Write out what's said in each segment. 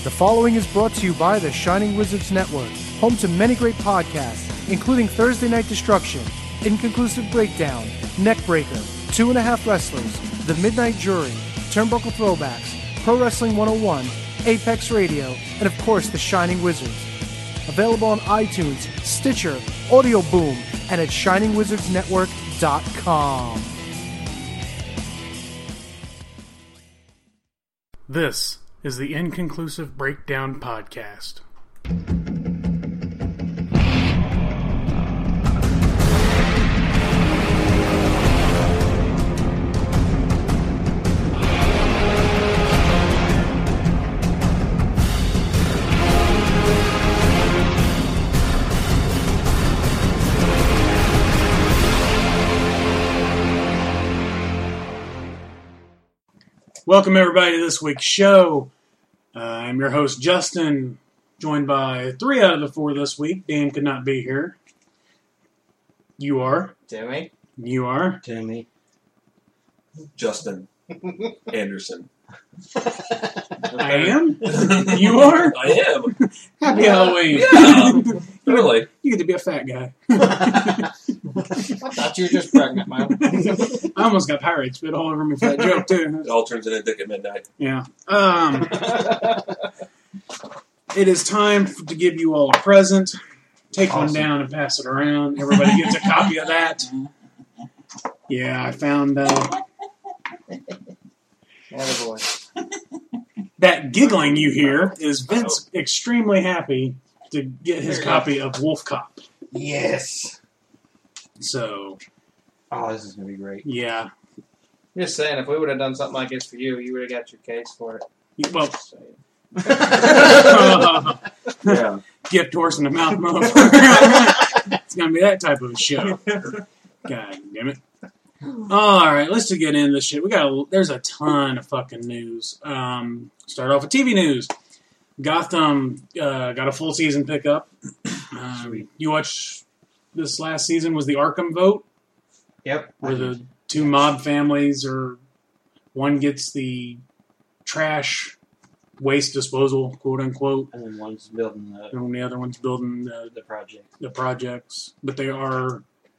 The following is brought to you by the Shining Wizards Network, home to many great podcasts, including Thursday Night Destruction, Inconclusive Breakdown, Neckbreaker, 2.5 Wrestlers, The Midnight Jury, Turnbuckle Throwbacks, Pro Wrestling 101, Apex Radio, and of course the Shining Wizards. Available on iTunes, Stitcher, Audio Boom, and at ShiningWizardsNetwork.com. This is the Inconclusive Breakdown Podcast. Welcome, everybody, to this week's show. I'm your host, Justin, joined by 3 out of the 4 this week. Dan could not be here. You are. Timmy. You are. Timmy. Justin Anderson. I am. You are. I am. Happy Halloween. Yeah. Really? You get to be a fat guy. I thought you were just pregnant, man. I almost got pirate spit all over me for that joke, too. It all turns into Dick at Midnight. Yeah. It is time to give you all a present. Take one down and pass it around. Everybody gets a copy of that. Yeah, I found that giggling you hear is Vince extremely happy to get his copy of Wolf Cop. Yes. So. Oh, this is going to be great. Yeah. Just saying, if we would have done something like this for you, you would have got your case for it. Well, Yeah. gift horse in the mouth, motherfucker. It's going to be that type of a show. God damn it. All right, let's just get into this shit. There's a ton of fucking news. Start off with TV news. Gotham got a full season pickup. You watched this last season was the Arkham vote? Yep. Where the 2 mob families one gets the trash waste disposal, quote unquote. And then one's building And the other one's building the project. the projects. But they are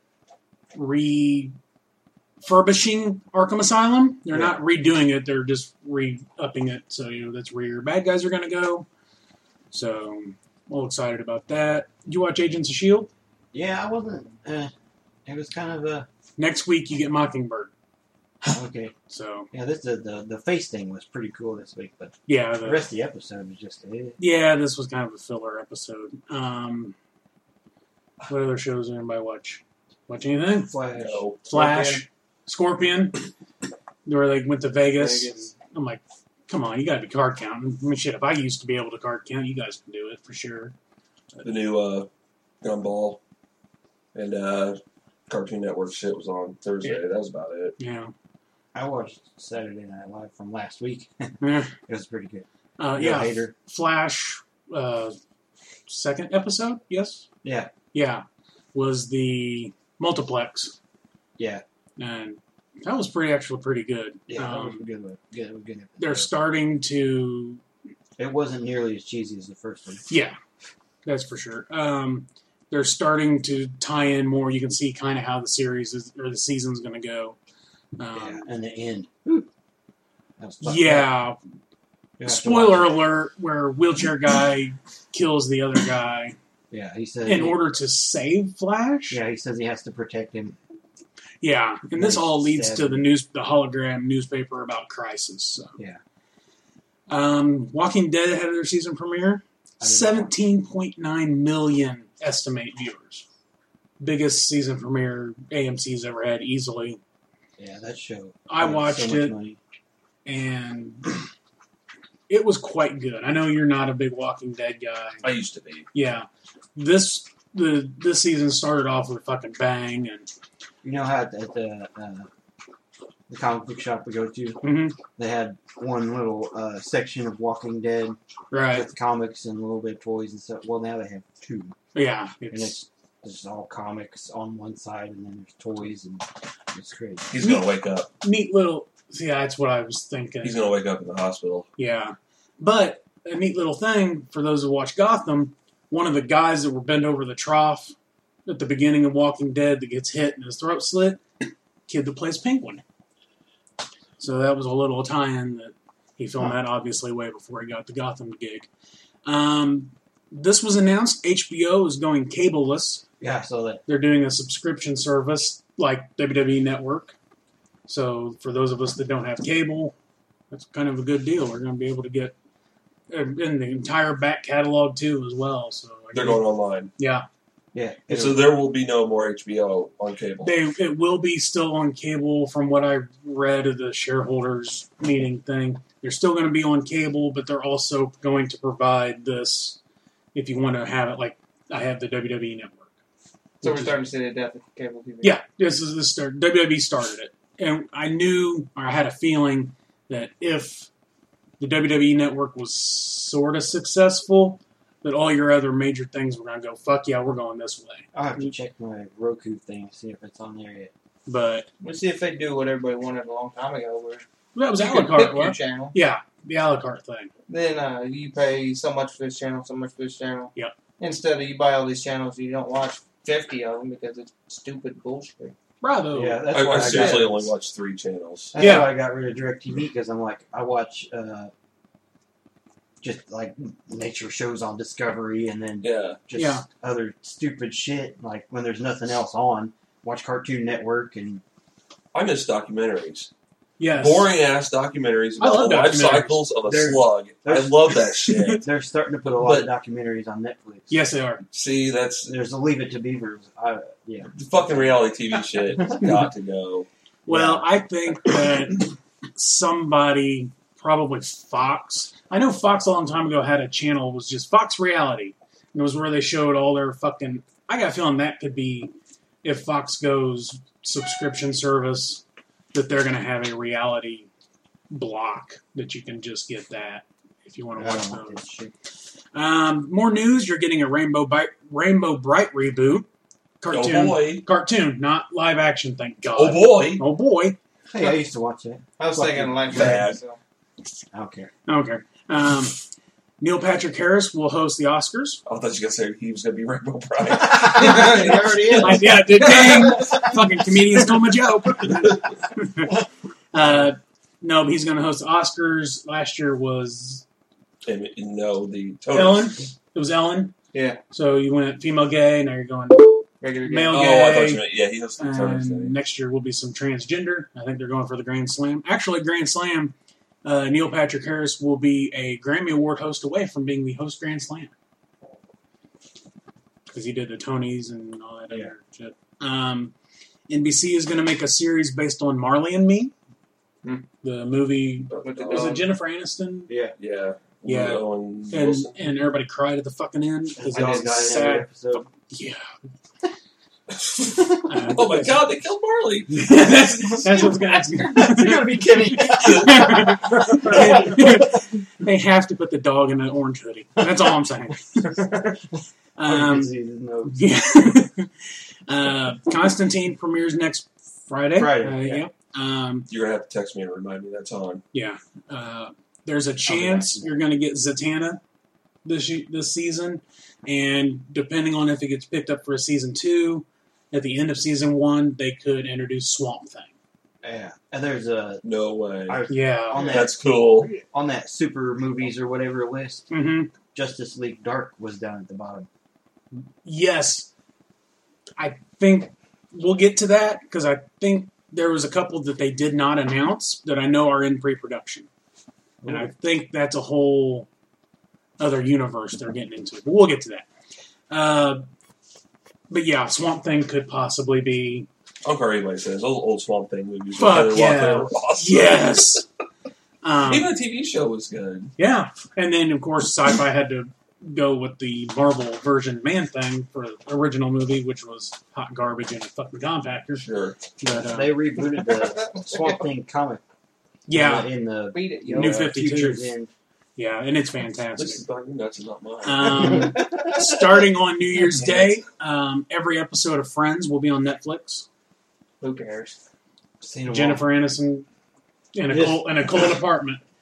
refurbishing Arkham Asylum. They're not redoing it, they're just re-upping it. So, that's where your bad guys are going to go. So, all excited about that. Did you watch Agents of S.H.I.E.L.D.? Yeah, I wasn't. It was kind of a. Next week, you get Mockingbird. Okay. So. Yeah, the face thing was pretty cool this week, but Yeah. the rest of the episode was just. Yeah, this was kind of a filler episode. What other shows did anybody watch? Watch anything? Flash. No. Flash. Scorpion. Where they went to Vegas. I'm like, come on, you gotta be card counting. I mean, shit, if I used to be able to card count, you guys can do it for sure. The new Gumball and Cartoon Network shit was on Thursday. Yeah. That was about it. Yeah. I watched Saturday Night Live from last week. Yeah. It was pretty good. Yeah. Hater. Flash, second episode, yes? Yeah. Yeah. Was the multiplex. Yeah. And that was pretty good. Yeah, that was a good one. Good episode. They're starting to... It wasn't nearly as cheesy as the first one. Yeah, that's for sure. They're starting to tie in more. You can see kind of how the the season's going to go. Yeah, and the end. Yeah. Spoiler alert, where wheelchair guy kills the other guy. Yeah, he says in order to save Flash. Yeah, he says he has to protect him. Yeah, and this all leads to the hologram newspaper about Crisis. So. Yeah. Walking Dead had their season premiere. 17.9 million estimate viewers. Biggest season premiere AMC's ever had, easily. Yeah, that show. I watched it, and it was quite good. I know you're not a big Walking Dead guy. I used to be. Yeah. This season started off with a fucking bang, and you know how at the comic book shop we go to, they had one little section of Walking Dead, right, with comics and a little bit of toys and stuff. Well, now they have 2. Yeah, it's all comics on one side, and then there's toys, and it's crazy. He's gonna wake up. Neat little. See, that's what I was thinking. He's gonna wake up in the hospital. Yeah, but a neat little thing for those who watch Gotham. One of the guys that were bent over the trough at the beginning of Walking Dead that gets hit and his throat slit, kid that plays Penguin. So that was a little tie-in that he filmed that obviously way before he got the Gotham gig. This was announced. HBO is going cableless. Yeah, I saw that. They're doing a subscription service like WWE Network. So for those of us that don't have cable, that's kind of a good deal. We're going to be able to get in the entire back catalog too as well. So They're going online. Yeah. Yeah. So there will be no more HBO on cable. It will be still on cable from what I read of the shareholders meeting thing. They're still going to be on cable, but they're also going to provide this if you want to have it like I have the WWE Network. So we're starting to see the death of cable TV. Yeah, this is the start. WWE started it. And I knew, or I had a feeling, that if the WWE Network was sort of successful, that all your other major things were going to go, fuck yeah, we're going this way. I'll have to check my Roku thing to see if it's on there yet. But We'll see if they do what everybody wanted a long time ago, where that was a you la can carte, pick your right? channel. Yeah, the a la carte thing. Then you pay so much for this channel, so much for this channel. Yep. Instead of you buy all these channels, you don't watch 50 of them because it's stupid bullshit. Bravo. Yeah, that's I why I seriously got. only watch 3 channels. That's Yeah. why I got rid of DirecTV because I'm like I watch just like nature shows on Discovery and then Yeah. just Yeah. other stupid shit like when there's nothing else on. Watch Cartoon Network and I miss documentaries. Yes. Boring ass documentaries I about love the life documentaries. cycles of a They're- slug. I they're- love that shit. they're starting to put a lot of documentaries on Netflix. Yes, they are. See, that's There's a Leave It to Beavers. Yeah. the fucking reality TV shit. Has got to go. Well, I think that somebody, probably Fox. I know Fox a long time ago had a channel, it was just Fox Reality. And it was where they showed all their fucking... I got a feeling that could be, if Fox goes subscription service, that they're going to have a reality block that you can just get that if you want to I watch don't like those. that shit. More news, you're getting a Rainbow Bright reboot. Cartoon. Oh boy. Cartoon, not live action, thank God. Oh boy. Oh boy. Hey, I used to watch that. I was thinking like Bad. that. So. I don't care. Okay. Neil Patrick Harris will host the Oscars. I thought you were going to say he was going to be Rainbow Bright. He already is. Yeah, did dang. Fucking comedians stole my joke. No, but he's going to host the Oscars. Last year was And no, the Ellen. Tonys. It was Ellen. Yeah. So you went female gay, now you're going Regular game. male Oh, gay. I thought you meant, yeah, he hosted the Tonys. And didn't he? next year will be some transgender. I think they're going for the Grand Slam. Actually, Grand Slam, Neil Patrick Harris will be a Grammy Award host away from being the host Grand Slam. Because he did the Tonys and all that other shit. NBC is going to make a series based on Marley and Me. Hmm. The movie, With the was it dog. Jennifer Aniston? Yeah. Yeah. Yeah. Owen And Wilson. and everybody cried at the fucking end. Because I it dog was got in every sad. episode. Yeah. Oh my god, they killed Marley! That's what's going to You gotta be kidding. They have to put the dog in an orange hoodie. That's all I'm saying. Yeah. Constantine premieres next Friday. Friday, yeah. Yep. You're going to have to text me and remind me that's on. Yeah. There's a chance you're going to get Zatanna this season, and depending on if it gets picked up for a season 2, at the end of season 1, they could introduce Swamp Thing. Yeah. And there's a No way. Yeah. on that That's cool. on that super movies or whatever list. Mm-hmm. Justice League Dark was down at the bottom. Yes. I think we'll get to that because I think there was a couple that they did not announce that I know are in pre-production. And I think that's a whole other universe they're getting into. But we'll get to that. But yeah, Swamp Thing could possibly be... I don't care what anybody says. Those old Swamp Thing movies. Fuck were yeah. awesome. Yes! Even the TV show was good. Yeah. And then, of course, Sci-Fi had to go with the Marvel version Man-Thing for the original movie, which was hot garbage in a fucking compactor. Sure. But, They rebooted the Swamp Thing comic. yeah. In the Beat it, yo. New 52. Futures End. Yeah, and it's This fantastic. is about your nuts and not mine. Starting on New Year's Day, every episode of Friends will be on Netflix. Who cares? Seen 'em all. Jennifer Aniston in a Yes. cold apartment.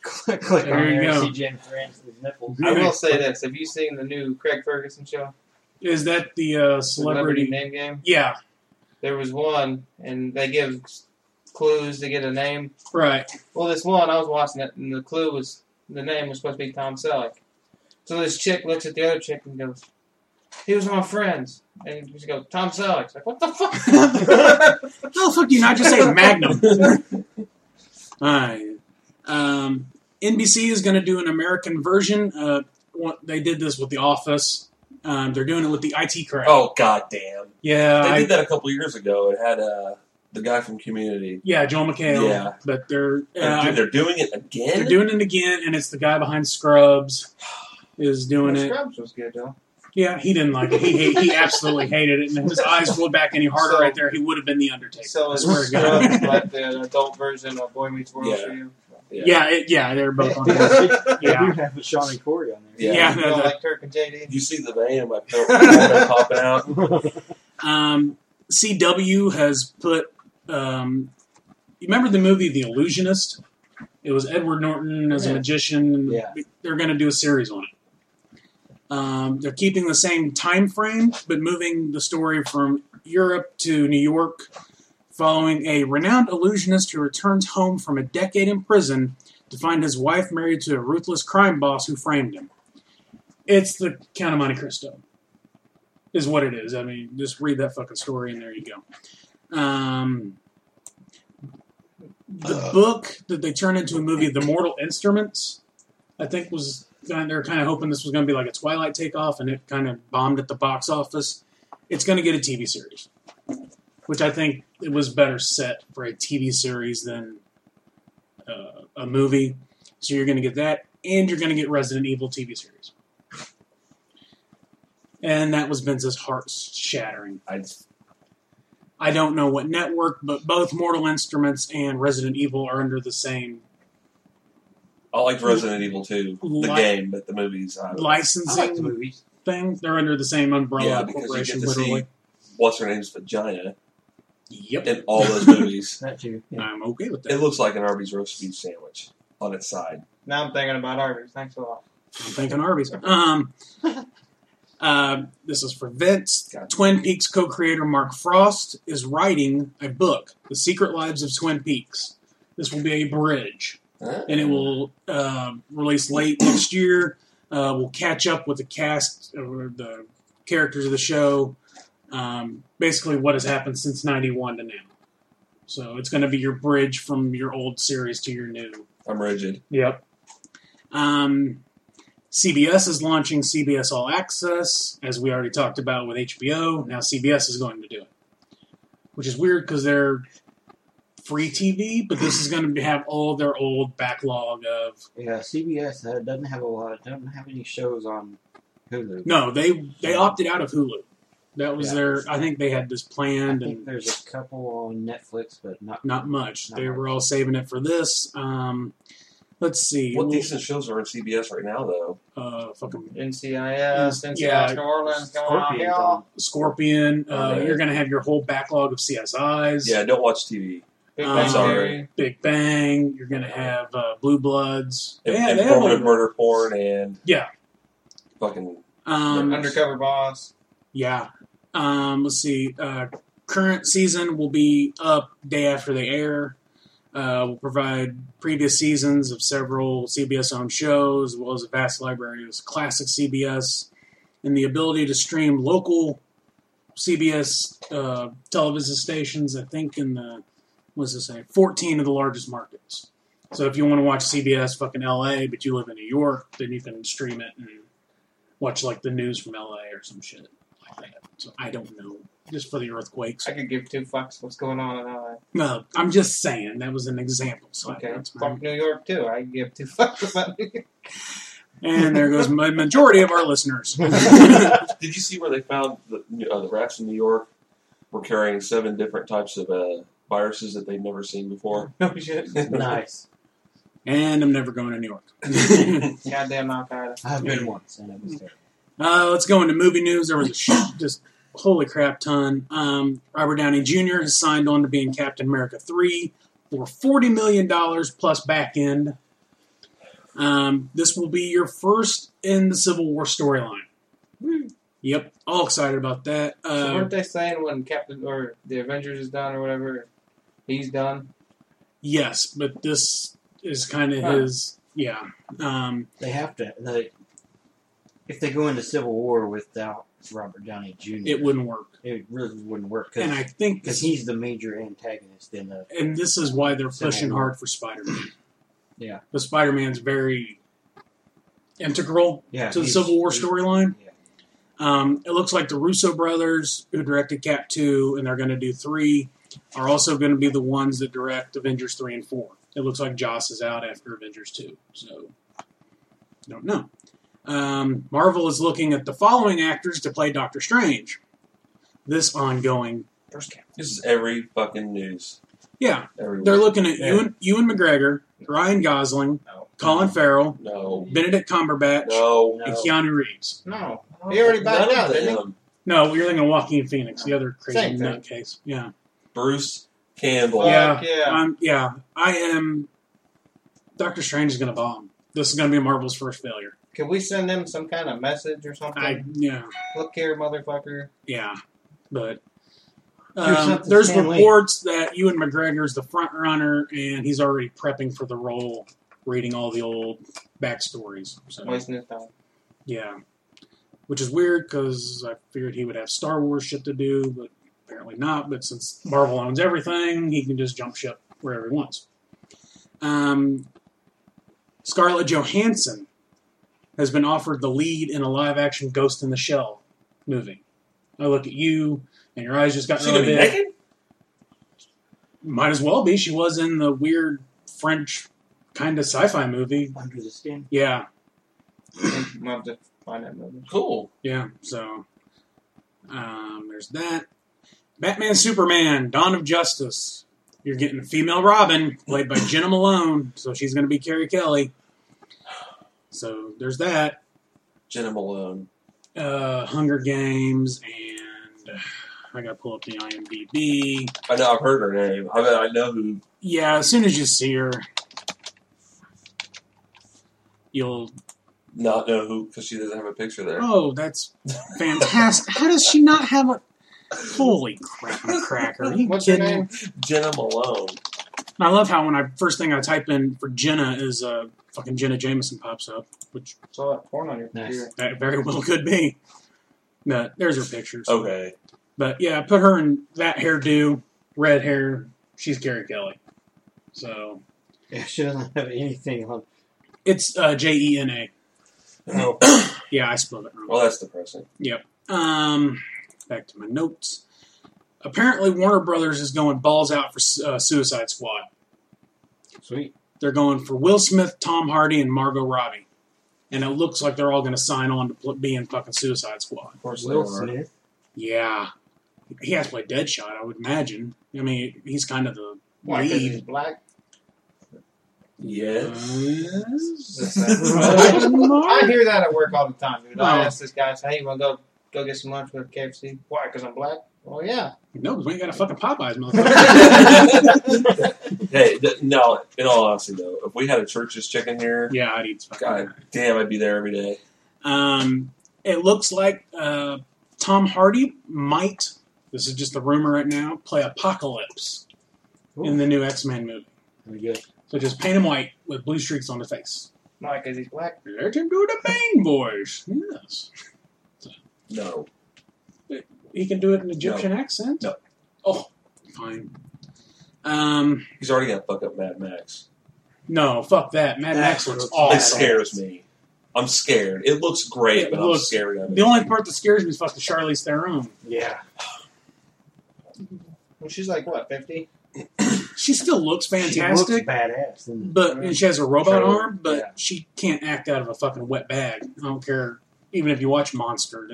Click There on There you you go. see Jennifer Aniston's nipples. I will say this: have you seen the new Craig Ferguson show, Is that the Celebrity celebrity? Name Game? Yeah, There was one, and they give clues to get a name. right. Well, this one I was watching it, and the name was supposed to be Tom Selleck. So this chick looks at the other chick and goes, "He was on Friends," and she goes, "Tom Selleck." It's like, what the fuck? How the fuck do you not just say Magnum? Alright. NBC is going to do an American version. They did this with The Office. They're doing it with the IT crowd. Oh, goddamn. Yeah, They did that a couple years ago. It had the guy from Community. yeah, Joel McHale. Yeah. But they're They're doing it again? they're doing it again, and it's the guy behind Scrubs is doing it. Scrubs was good, though. Yeah, he didn't like it. He absolutely hated it, and if his eyes rolled back any harder right there, he would have been the Undertaker. So I it's swear to God. Scrubs like the adult version of Boy Meets World Yeah. for you. Yeah, they're both on They there. do Yeah. have Sean and Corey on there. Yeah. Yeah, You don't the- like Kirk and JD? You see the vein in my throat popping out? CW has put. You remember the movie The Illusionist? It was Edward Norton as a Yeah. magician. Yeah. They're going to do a series on it. They're keeping the same time frame, but moving the story from Europe to New York, following a renowned illusionist who returns home from a decade in prison to find his wife married to a ruthless crime boss who framed him. It's the Count of Monte Cristo, is what it is. I mean, just read that fucking story and there you go. The book that they turned into a movie, The Mortal Instruments, I think they're kind of hoping this was going to be like a Twilight takeoff, and it kind of bombed at the box office. It's going to get a TV series, which I think it was better set for a TV series than a movie. So you're going to get that, and you're going to get Resident Evil TV series. And that was Vince's heart-shattering. I don't know what network, but both Mortal Instruments and Resident Evil are under the same I liked Resident Evil 2, the Li- game, but the movies. I I like the licensing movies. thing. They're under the same umbrella Yeah, because you corporation, get to literally. see what's her name's vagina Yep. in all those movies. That too. Yeah. I'm okay with It that. looks like an Arby's roast beef sandwich on its side. Now I'm thinking about Arby's. Thanks a lot. I'm thinking Arby's. This is for Vince. Gotcha. Twin Peaks co-creator Mark Frost is writing a book, The Secret Lives of Twin Peaks. This will be a bridge, and it will release late next year. We'll catch up with the cast or the characters of the show. Basically, what has happened since '91 to now. So it's going to be your bridge from your old series to your new. I'm rigid. Yep. CBS is launching CBS All Access, as we already talked about with HBO. Now CBS is going to do it, which is weird because they're free TV, but this is going to have all their old backlog of. Yeah, CBS doesn't have any shows on Hulu. No, they opted out of Hulu. That was Yeah. their. I think they had this I planned think and there's a couple on Netflix, but not much. Not They much. were all saving it for this. Let's see. What decent shows are on CBS right now, though? Fucking NCIS, NCIS Yeah. New Orleans, going on Scorpion's here. on. Scorpion. Okay. You're going to have your whole backlog of CSIs. Yeah, don't watch TV. Big I'm Bang sorry. Theory. Big Bang. You're going to have Blue Bloods. And they have informative all- murder porn and Yeah. fucking. Undercover Boss. Yeah. Let's see. Current season will be up day after they air. We'll provide previous seasons of several CBS-owned shows, as well as a vast library of classic CBS, and the ability to stream local CBS television stations, I think in the, what's it say, 14 of the largest markets. So if you want to watch CBS fucking LA, but you live in New York, then you can stream it and watch like the news from LA or some shit like that. So I don't know. Just for the earthquakes. I could give two fucks what's going on in LA. No, I'm just saying. That was an example. So Okay, that's fuck New York too. I could give two fucks about New York. And there goes my majority of our listeners. Did you see where they found the rats in New York were carrying 7 different types of viruses that they'd never seen before? No shit. nice. And I'm never going to New York. Goddamn Al Qaeda. I've been once, and it was terrible. Let's go into movie news. There was a just holy crap ton. Robert Downey Jr. has signed on to being Captain America 3 for $40 million plus back end. This will be your first in the Civil War storyline. Yep, all excited about that. So weren't they saying when Captain or the Avengers is done or whatever, he's done? Yes, but this is kind of his. Yeah. They have to. If they go into Civil War without Robert Downey Jr., It wouldn't work. It really wouldn't work. And I think Because he's the major antagonist in the. and this is why they're Civil pushing War. hard for Spider-Man. Yeah. But Spider-Man's very integral Yeah, to the he's- Civil War he's- storyline. Yeah. It looks like the Russo brothers, who directed Cap 2, and they're going to do 3, are also going to be the ones that direct Avengers 3 and 4. It looks like Joss is out after Avengers 2, so don't know. Marvel is looking at the following actors to play Doctor Strange. This ongoing First Cap. This is every fucking news. Yeah, Everywhere. they're looking at Yeah. Ewan McGregor, Ryan Gosling, No. Colin Farrell, No. Benedict Cumberbatch, No. and Keanu Reeves. No. He already backed None out, of didn't he? them. No, you're thinking of Joaquin Phoenix, the other crazy Same thing. nutcase. Yeah. Bruce Campbell. Fuck yeah. I am. Doctor Strange is going to bomb. This is going to be Marvel's first failure. Can we send them some kind of message or something? Yeah. Look here, motherfucker. Yeah. But Do something, there's Stan Lee. reports that Ewan McGregor is the front runner and he's already prepping for the role, reading all the old backstories. So Wasting his time. yeah, which is weird because I figured he would have Star Wars shit to do, but apparently not. But since Marvel owns everything, he can just jump ship wherever he wants. Scarlett Johansson has been offered the lead in a live-action Ghost in the Shell movie. I look at you, and your eyes just got She gonna really be big. naked? Might as well be. She was in the weird French kind of sci-fi movie. Under the Skin. Yeah, We'll have to find that movie. Cool. yeah. So there's that. Batman Superman, Dawn of Justice. You're getting a female Robin, played by Jenna Malone, so she's going to be Carrie Kelly. So there's that. Jenna Malone. Hunger Games, and I got to pull up the IMDb. I know. I've heard her name. I know who. Yeah, as soon as you see her, you'll... Not know who because she doesn't have a picture there. Oh, that's fantastic. How does she not have a... Holy crap, I'm a cracker. Are you What's her kidding me? name? Jenna Malone. I love how when first thing I type in for Jenna is fucking Jenna Jameson pops up, which Saw that porn on your Nice. computer. that very well could be. But there's her pictures. Okay. But yeah, put her in that hairdo, red hair. She's Carrie Kelly. So Yeah, she doesn't have anything on. it's Jena. Oh, Yeah, I spelled it wrong. well, that's depressing. Yep. Back to my notes. Apparently, Warner Brothers is going balls out for Suicide Squad. Sweet. They're going for Will Smith, Tom Hardy, and Margot Robbie. And it looks like they're all going to sign on to be in fucking Suicide Squad. Of course Will they are. Smith. Yeah. He has to play Deadshot, I would imagine. I mean, he's kind of the Why? Because he's lead. black? Yes. I hear that at work all the time, dude. I No. ask this guy, I say, hey, you want to go get some lunch with KFC? Why? Because I'm black? Well, yeah. No, because we ain't got a fucking Popeyes, motherfucker. Hey, no. In all honesty, though, if we had a Church's Chicken here, Yeah, I'd eat fucking. God damn, I'd be there every day. It looks like Tom Hardy might, this is just a rumor right now, play Apocalypse in the new X-Men movie. Very good. So just paint him white with blue streaks on the face. Why? Because he's black? Let him do the Bane voice. Yes. No. He can do it in Egyptian accent? No. Oh, fine. He's already going to fuck up Mad Max. No, fuck that. Mad Max looks It It awesome. scares me. I'm scared. It looks great, It but looks- I'm scared of it. The only part that scares me is fucking Charlize Theron. Yeah. Well, she's like, what, 50? She still looks She looks fantastic, badass. doesn't but and she has a robot Sure, arm, but yeah. she can't act out of a fucking wet bag. I don't care. Even if you watch Monster,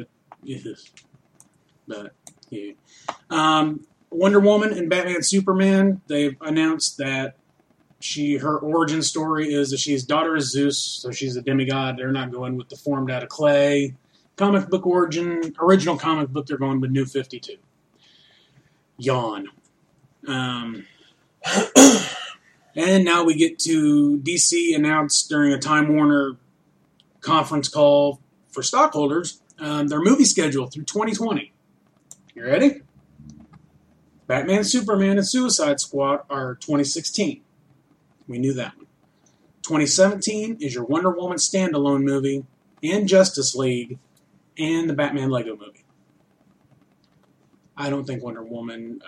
but yeah. Wonder Woman and Batman Superman, they've announced that her origin story is that she's daughter of Zeus, so she's a demigod. They're not going with the formed out of clay. Comic book original comic book, they're going with New 52. Yawn. And And now we get to DC announced during a Time Warner conference call for stockholders their movie schedule through 2020. You ready? Batman, Superman, and Suicide Squad are 2016. We knew that one. 2017 is your Wonder Woman standalone movie and Justice League and the Batman Lego movie. I don't think Wonder Woman...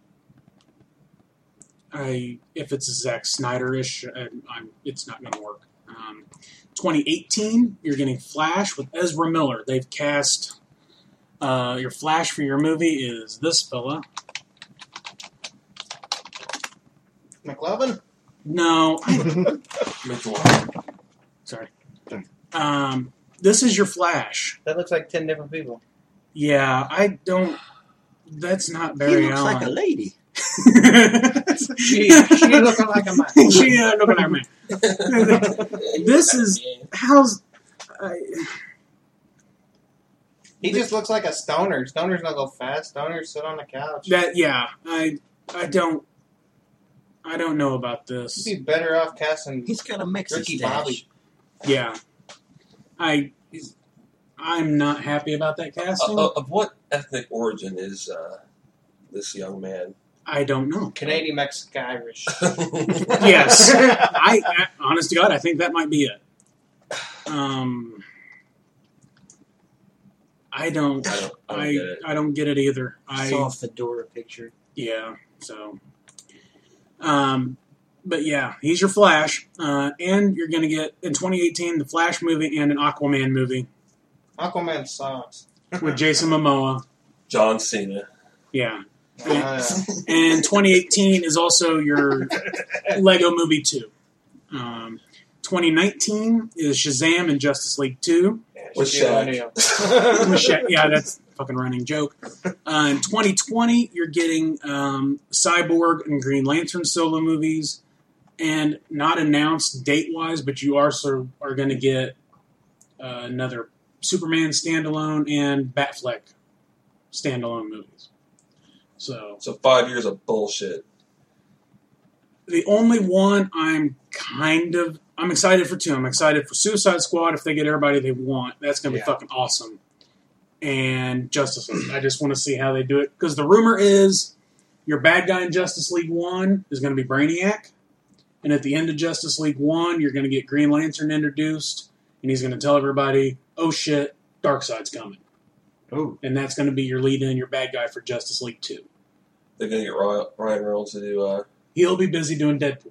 if it's Zack Snyder-ish, it's not going to work. 2018, you're getting Flash with Ezra Miller. They've cast your Flash for your movie is this fella. McLovin? No. Sorry. This is your Flash. That looks like 10 different people. Yeah, I don't... That's not He Barry looks Allen. like a lady. She looking like a man. She looking like a man. This is... How's... He just looks like a stoner. Stoners don't go fast. Stoners sit on the couch. I don't know about this. You'd be better off casting He's got a Mexican Ricky stash. Bobby. Yeah. I'm not happy about that casting. Of what ethnic origin is this young man? I don't know. Canadian, Mexican, Irish. Yes. I honest to God, I think that might be it. I don't get it. I don't get it either. I saw a fedora picture. Yeah, so but yeah, he's your Flash. And you're gonna get in 2018 the Flash movie and an Aquaman movie Aquaman sucks. with Jason Momoa. John Cena. Yeah. Yeah. And 2018 is also your Lego Movie 2. 2019 is Shazam and Justice League 2. With Shaq. Yeah, that's a fucking running joke. In 2020, you're getting Cyborg and Green Lantern solo movies. And not announced date-wise, but you also are going to get another Superman standalone and Batfleck standalone movies. So 5 years of bullshit. the only one I'm excited for two. I'm excited for Suicide Squad if they get everybody they want. That's going to be fucking awesome. And Justice League. I just want to see how they do it. Because the rumor is your bad guy in Justice League 1 is going to be Brainiac. And at the end of Justice League 1, you're going to get Green Lantern introduced. And he's going to tell everybody, oh shit, Darkseid's coming. Oh. And that's going to be your lead-in, your bad guy for Justice League 2. They're going to get Ryan Reynolds to do... He'll be busy doing Deadpool.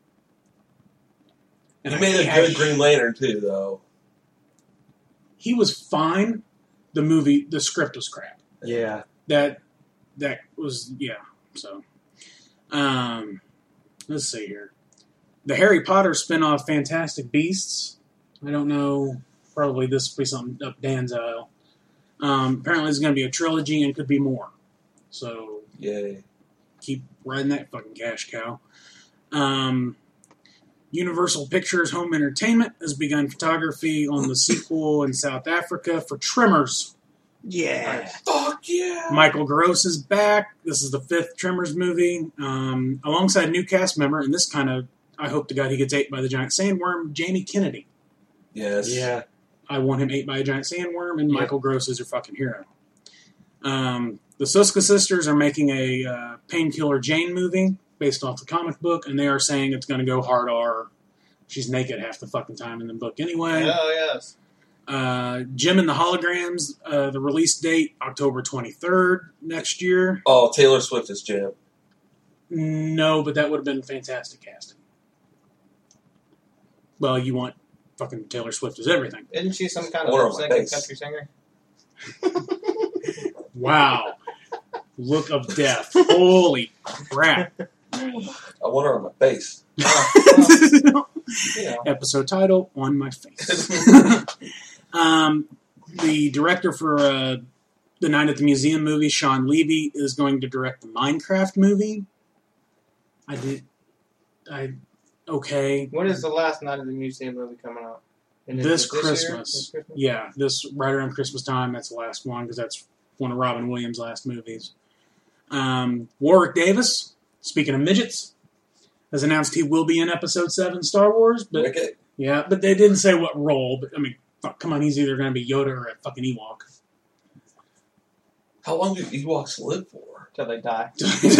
He made a good Green Lantern, too, though. He was fine. The script was crap. Yeah. That was, yeah. So, let's see here. The Harry Potter spinoff, Fantastic Beasts. I don't know. Probably this will be something up Dan's aisle. Apparently, it's going to be a trilogy and could be more. So, Yay. keep riding that fucking cash cow. Universal Pictures Home Entertainment has begun photography on the sequel in South Africa for Tremors. Yeah. Fuck yeah! Michael Gross is back. This is the 5th Tremors movie. Alongside a new cast member, and this kind of, I hope to God he gets ate by the giant sandworm, Jamie Kennedy. Yes. Yeah. I want him ate by a giant sandworm, and Michael Gross is your fucking hero. The Suska sisters are making a Painkiller Jane movie based off the comic book, and they are saying it's going to go hard R. She's naked half the fucking time in the book anyway. Oh, yes. Jim and the Holograms, the release date, October 23rd next year. Oh, Taylor Swift is Jam. No, but that would have been fantastic casting. Well, you want fucking Taylor Swift as everything. Isn't she some kind Or of on my second face. country singer? Wow. Look of death. Holy crap. I want her on my face. Yeah. Episode title, On My Face. The director for the Night at the Museum movie, Sean Levy, is going to direct the Minecraft movie. Okay. When is the last Night of the Museum movie coming out? And is This it year? Christmas. This Christmas? Yeah, this right around Christmas time. That's the last one because that's one of Robin Williams' last movies. Warwick Davis, speaking of midgets, has announced he will be in Episode 7 Star Wars. But Wicket? yeah, but they didn't say what role. But I mean, fuck, come on, he's either going to be Yoda or a fucking Ewok. How long do Ewoks live for? Till they die.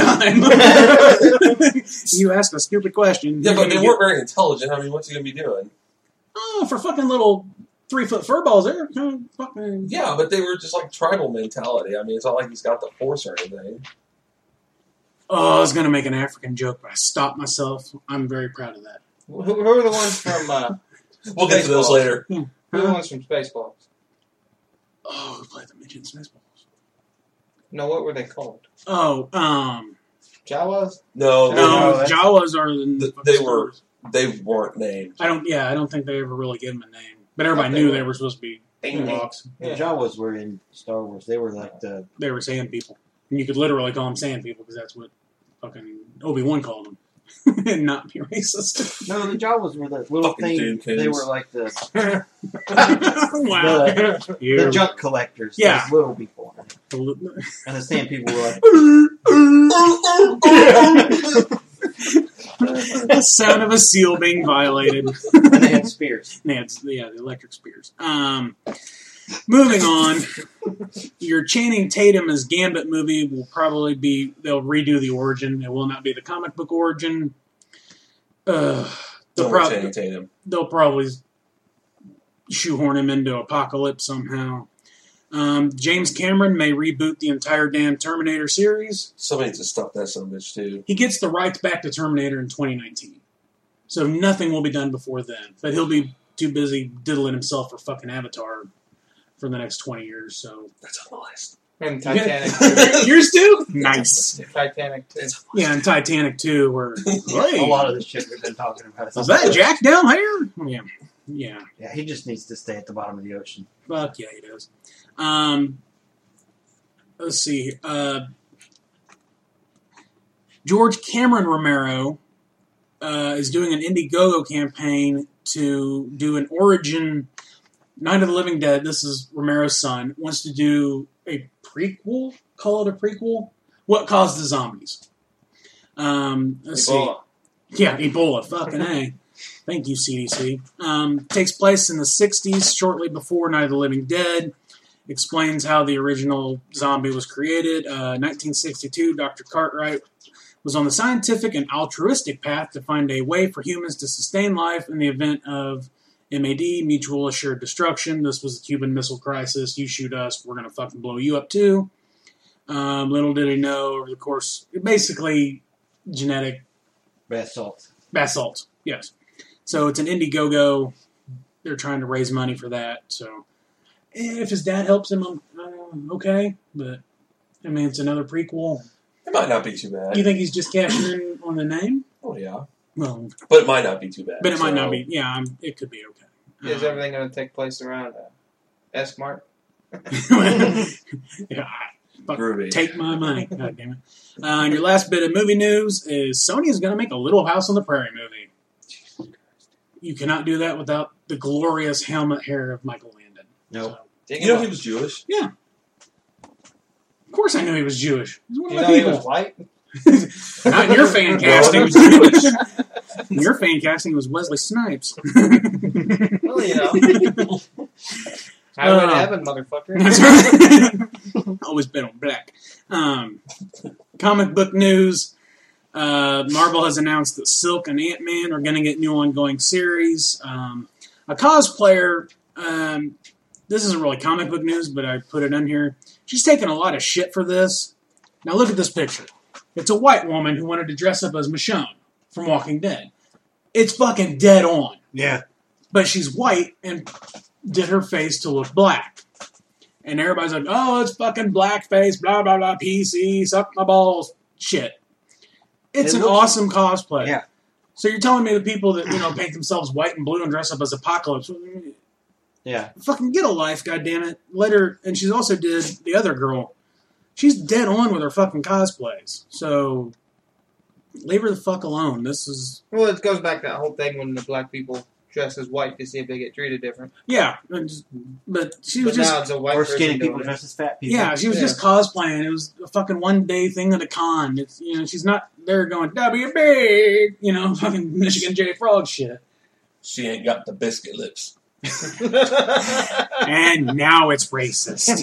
You asked a stupid question. Yeah, but they weren't very intelligent. I mean, what's he going to be doing? Oh, for fucking little 3-foot furballs, they're kind of fucking. Yeah, but they were just like tribal mentality. I mean, it's not like he's got the Force or anything. Oh, I was going to make an African joke, but I stopped myself. I'm very proud of that. Who are the ones from? We'll get to those Spaceballs? later. Who are the ones from Spaceballs? Oh, who played the midget in Spaceballs? No, what were they called? Oh, Jawas? No, no, Jawas are the. they weren't named. I don't think they ever really gave them a name, but everybody Thought they knew were. they were supposed to be Ewoks. The Jawas were in Star Wars. They were like the. They were sand people, and you could literally call them sand people because that's what fucking Obi-Wan called them, and not be racist. No, the Jawas were the little Fucking thing. Dookuns. They were like the Wow. the junk collectors. Yeah. Those little people. And the sand people were like. The sound of a seal being violated. And they had spears. They had, the electric spears. Moving on, your Channing Tatum as Gambit movie will probably be, they'll redo the origin. It will not be the comic book origin. They'll Channing Tatum. probably shoehorn him into Apocalypse somehow. James Cameron may reboot the entire damn Terminator series. Somebody needs to stop that son of a bitch, too. He gets the rights back to Terminator in 2019. So nothing will be done before then. But he'll be too busy diddling himself for fucking Avatar for the next 20 years. So That's on the list. And Titanic 2. Yours too? Nice. Titanic 2. Yeah, and Titanic 2 where A lot of the shit we've been talking about. was that Jack down here? Yeah. Yeah. Yeah, he just needs to stay at the bottom of the ocean. Fuck yeah, he does. Let's see. George Cameron Romero is doing an Indiegogo campaign to do an origin. Night of the Living Dead, this is Romero's son, wants to do a prequel. Call it a prequel. What caused the zombies? Let's see. Ebola. Yeah, Ebola. Fucking A. Thank you, CDC. Takes place in the 60s, shortly before Night of the Living Dead. Explains how the original zombie was created. 1962, Dr. Cartwright was on the scientific and altruistic path to find a way for humans to sustain life in the event of MAD, Mutual Assured Destruction. This was the Cuban Missile Crisis. You shoot us, we're going to fucking blow you up too. Little did he know, over the course, basically genetic Basalt. basalt, yes. So it's an Indiegogo. They're trying to raise money for that. So if his dad helps him, okay. But, I mean, it's another prequel. It might not be too bad. Do you think he's just cashing in on the name? Oh, yeah. Well, But it might not be too bad. but it might not be. Yeah, it could be okay. Is everything going to take place around S-Mart? Yeah, fuck, Groovy. take my money. God damn it. And your last bit of movie news is Sony is going to make a Little House on the Prairie movie. You cannot do that without the glorious helmet hair of Michael Landon. Nope. So, You know he was Jewish? of course I knew he was Jewish. He's one You of know my he was people. white? Not in your fan casting. Well, he was Jewish. In your fan casting was Wesley Snipes. Well, you know. I went to heaven, motherfucker. That's right. Always been on black. Comic book news. Marvel has announced that Silk and Ant-Man are going to get new ongoing series. A cosplayer, this isn't really comic book news, but I put it in here. She's taking a lot of shit for this. Now look at this picture. It's a white woman who wanted to dress up as Michonne from Walking Dead. It's fucking dead on. Yeah. But she's white and did her face to look black. And everybody's like, oh, it's fucking blackface, blah, blah, blah, PC, suck my balls, shit. It's It an looks- awesome cosplay. Yeah. So you're telling me the people that, paint themselves white and blue and dress up as Apocalypse, Yeah. fucking get a life, goddammit. Let her, and she's also did the other girl. She's dead on with her fucking cosplays. So leave her the fuck alone. This is... Well, it goes back to that whole thing when the black people dressed as white to see if they get treated different. Yeah, but she was But just now it's a white Or person skinny doing people it. dressed as fat people. yeah, she was just cosplaying. It was a fucking one-day thing at a con. It's she's not there going WB, fucking Michigan J Frog shit. She ain't got the biscuit lips. And now it's racist.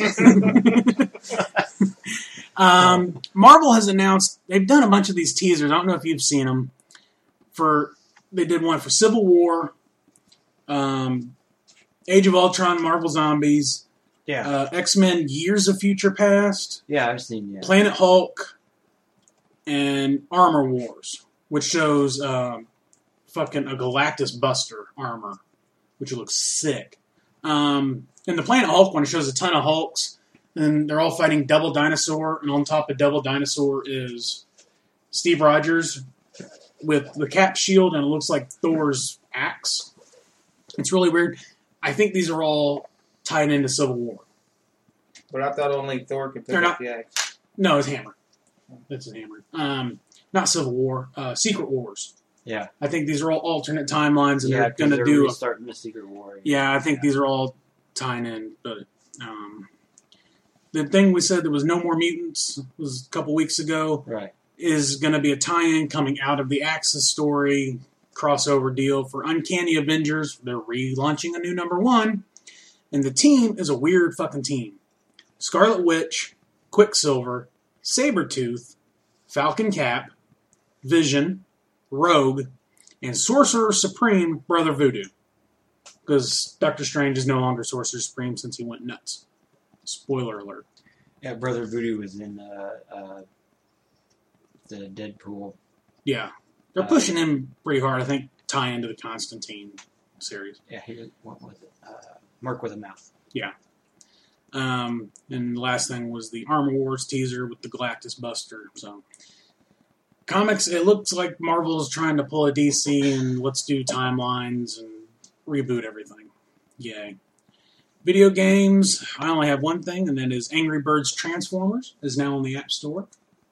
Marvel has announced they've done a bunch of these teasers. I don't know if you've seen them. They did one for Civil War, Age of Ultron, Marvel Zombies, X-Men Years of Future Past, Yeah, I've seen. Yeah, Planet Hulk, and Armor Wars, which shows fucking a Galactus Buster armor, which looks sick. In the Planet Hulk one, it shows a ton of Hulks, and they're all fighting Devil Dinosaur, and on top of Devil Dinosaur is Steve Rogers with the Cap shield, and it looks like Thor's axe. It's really weird. I think these are all tied into Civil War. But I thought only Thor could pick They're up not- the axe. No, it's Hammer. That's his Hammer. Not Civil War. Secret Wars. Yeah. I think these are all alternate timelines, and yeah, they're going to do. starting the Secret War. Yeah, I think these are all tying in. But the thing we said there was no more mutants was a couple weeks ago. Right. Is going to be a tie-in coming out of the Axis story crossover deal for Uncanny Avengers. They're relaunching a new #1, and the team is a weird fucking team. Scarlet Witch, Quicksilver, Sabretooth, Falcon Cap, Vision, Rogue, and Sorcerer Supreme, Brother Voodoo. Because Doctor Strange is no longer Sorcerer Supreme since he went nuts. Spoiler alert. Yeah, Brother Voodoo was in the Deadpool. Yeah. They're pushing him pretty hard, I think, tie into the Constantine series. Yeah, what was it? Merc with a Mouth. Yeah. And the last thing was the Armor Wars teaser with the Galactus Buster. So, comics, it looks like Marvel is trying to pull a DC and let's do timelines and reboot everything. Yay. Video games, I only have one thing, and that is Angry Birds Transformers is now on the App Store.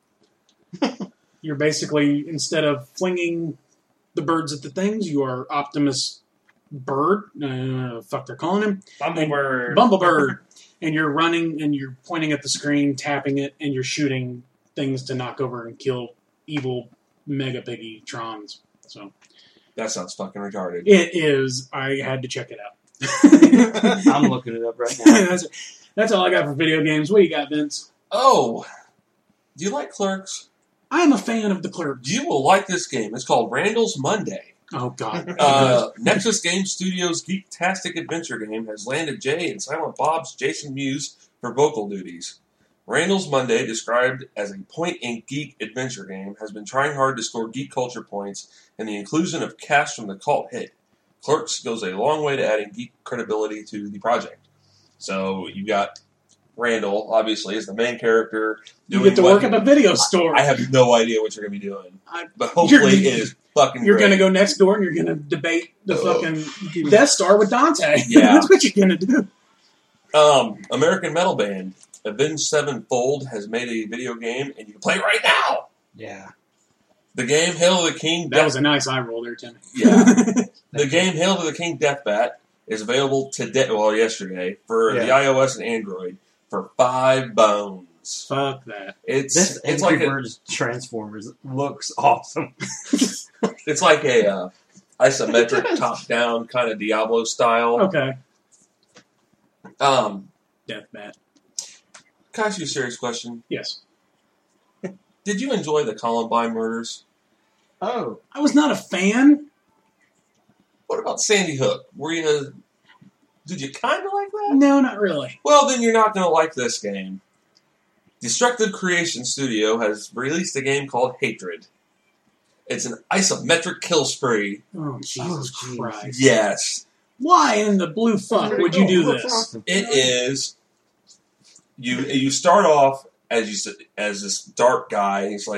You're basically, instead of flinging the birds at the things, you are Optimus Bird. Fuck they're calling him. Bumblebird. Bumblebird. And you're running and you're pointing at the screen, tapping it, and you're shooting things to knock over and kill evil Mega Piggy Trons. So That sounds fucking retarded. it is. I had to check it out. I'm looking it up right now. That's all I got for video games. What do you got, Vince? Oh, do you like Clerks? I am a fan of the Clerks. You will like this game. It's called Randall's Monday. Oh, God. Nexus Game Studios' Geek-tastic adventure game has landed Jay and Silent Bob's Jason Mewes for vocal duties. Randall's Monday, described as a point-and-geek adventure game, has been trying hard to score geek culture points, and the inclusion of cast from the cult hit Clerks goes a long way to adding geek credibility to the project. So you got Randall, obviously, as the main character. You get to work at a video store. I have no idea what you're going to be doing, but You're- hopefully it is fucking You're great. going to go next door and you're going to debate the fucking Death Star with Dante. Yeah. That's what you're going to do. American metal band Avenged Sevenfold has made a video game, and you can play it right now. Yeah. The game Hail to the King. That was a nice eye roll there, Timmy. Yeah. The game Hail to the King Deathbat is available today, well, yesterday, for the iOS and Android for $5. Fuck that. This It's Angry like a, Birds Transformers looks awesome. it's like a isometric top-down kind of Diablo style. Okay. Death Bat. Can I ask you a serious question? Yes. Did you enjoy the Columbine murders? Oh. I was not a fan. What about Sandy Hook? Did you kind of like that? No, not really. Well, then you're not going to like this game. Destructive Creation Studio has released a game called Hatred. It's an isometric kill spree. Oh, Jesus jeez. Christ. Yes. Why in the blue fuck would you do this? It is. You start off as this dark guy. He's like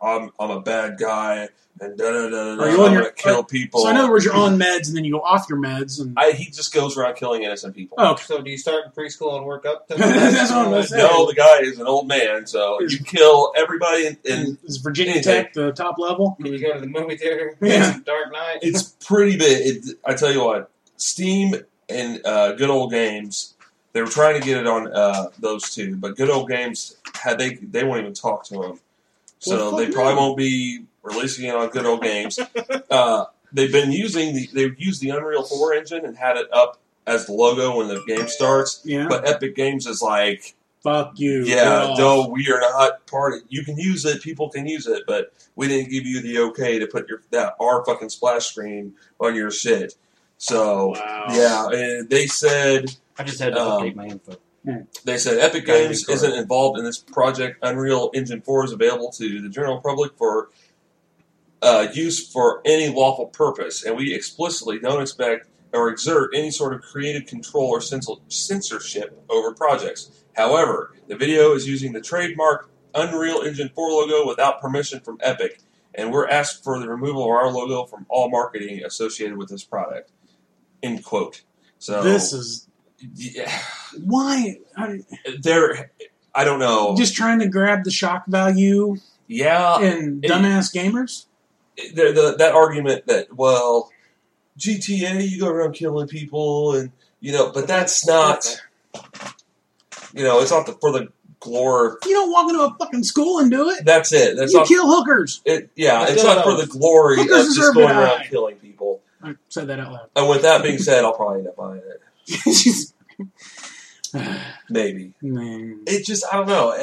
I'm a bad guy and I'm Are you on your- gonna kill people. So in other words, you're on meds and then you go off your meds. And He just goes around killing innocent people. oh, okay. So do you start in preschool and work up to That's what I'm gonna say. No, the guy is an old man, so you kill everybody in Is Virginia anything. Tech the top level? Can you go to the movie theater? Yeah. Dark Knight. It's pretty big. I tell you what, Steam and Good Old Games, they were trying to get it on those two, but Good Old Games they won't even talk to them, so Well, they fuck probably no. won't be releasing it on Good Old Games. They've used the Unreal 4 engine and had it up as the logo when the game starts, Yeah. but Epic Games is like, Fuck you. yeah, Get off. no, we are not part of it. You can use it, people can use it, but we didn't give you the okay to put our fucking splash screen on your shit. So, Wow. yeah, and they said I just had to update my info. Epic Gotta be Games correct. isn't involved in this project. Unreal Engine 4 is available to the general public for use for any lawful purpose, and we explicitly don't expect or exert any sort of creative control or censorship over projects. However, the video is using the trademark Unreal Engine 4 logo without permission from Epic, and we're asked for the removal of our logo from all marketing associated with this product. End quote. So This is yeah, why I don't know. just trying to grab the shock value Yeah, in dumbass gamers. that argument that, well, GTA, you go around killing people, and but that's not, it's not for the glory. You don't walk into a fucking school and do it. That's it. That's You not. kill hookers. It's Still not for don't. the glory of Hookers just deserve going to around die. killing people. I said that out loud. And with that being said, I'll probably end up buying it. She's- Maybe. Man. It just, I don't know.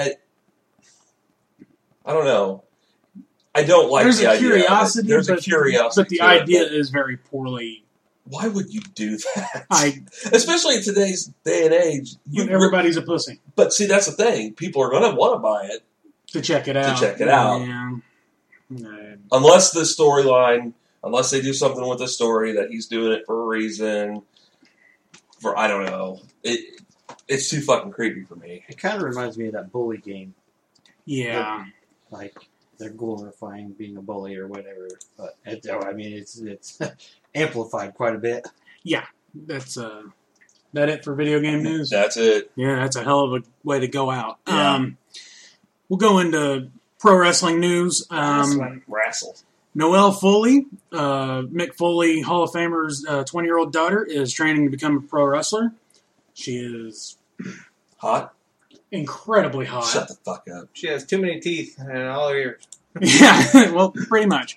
I don't know. I don't like There's the a idea. curiosity. There's a but- curiosity. But the to it, idea but is very poorly. why would you do that? Especially in today's day and age. everybody's a pussy But see, that's the thing. People are going to want to buy it to check it out. Yeah. No. unless the storyline, unless they do something with the story that he's doing it for a reason. I don't know. It's too fucking creepy for me. It kind of reminds me of that bully game. Yeah. Like, they're glorifying being a bully or whatever. But, it's amplified quite a bit. That's that it for video game news. That's it. Yeah, that's a hell of a way to go out. Yeah. We'll go into pro wrestling news. Wrestle. Noelle Foley, Mick Foley, Hall of Famer's 20-year-old daughter, is training to become a pro wrestler. She is Hot? incredibly hot. Shut the fuck up. She has too many teeth in all her ears. Yeah, well, pretty much.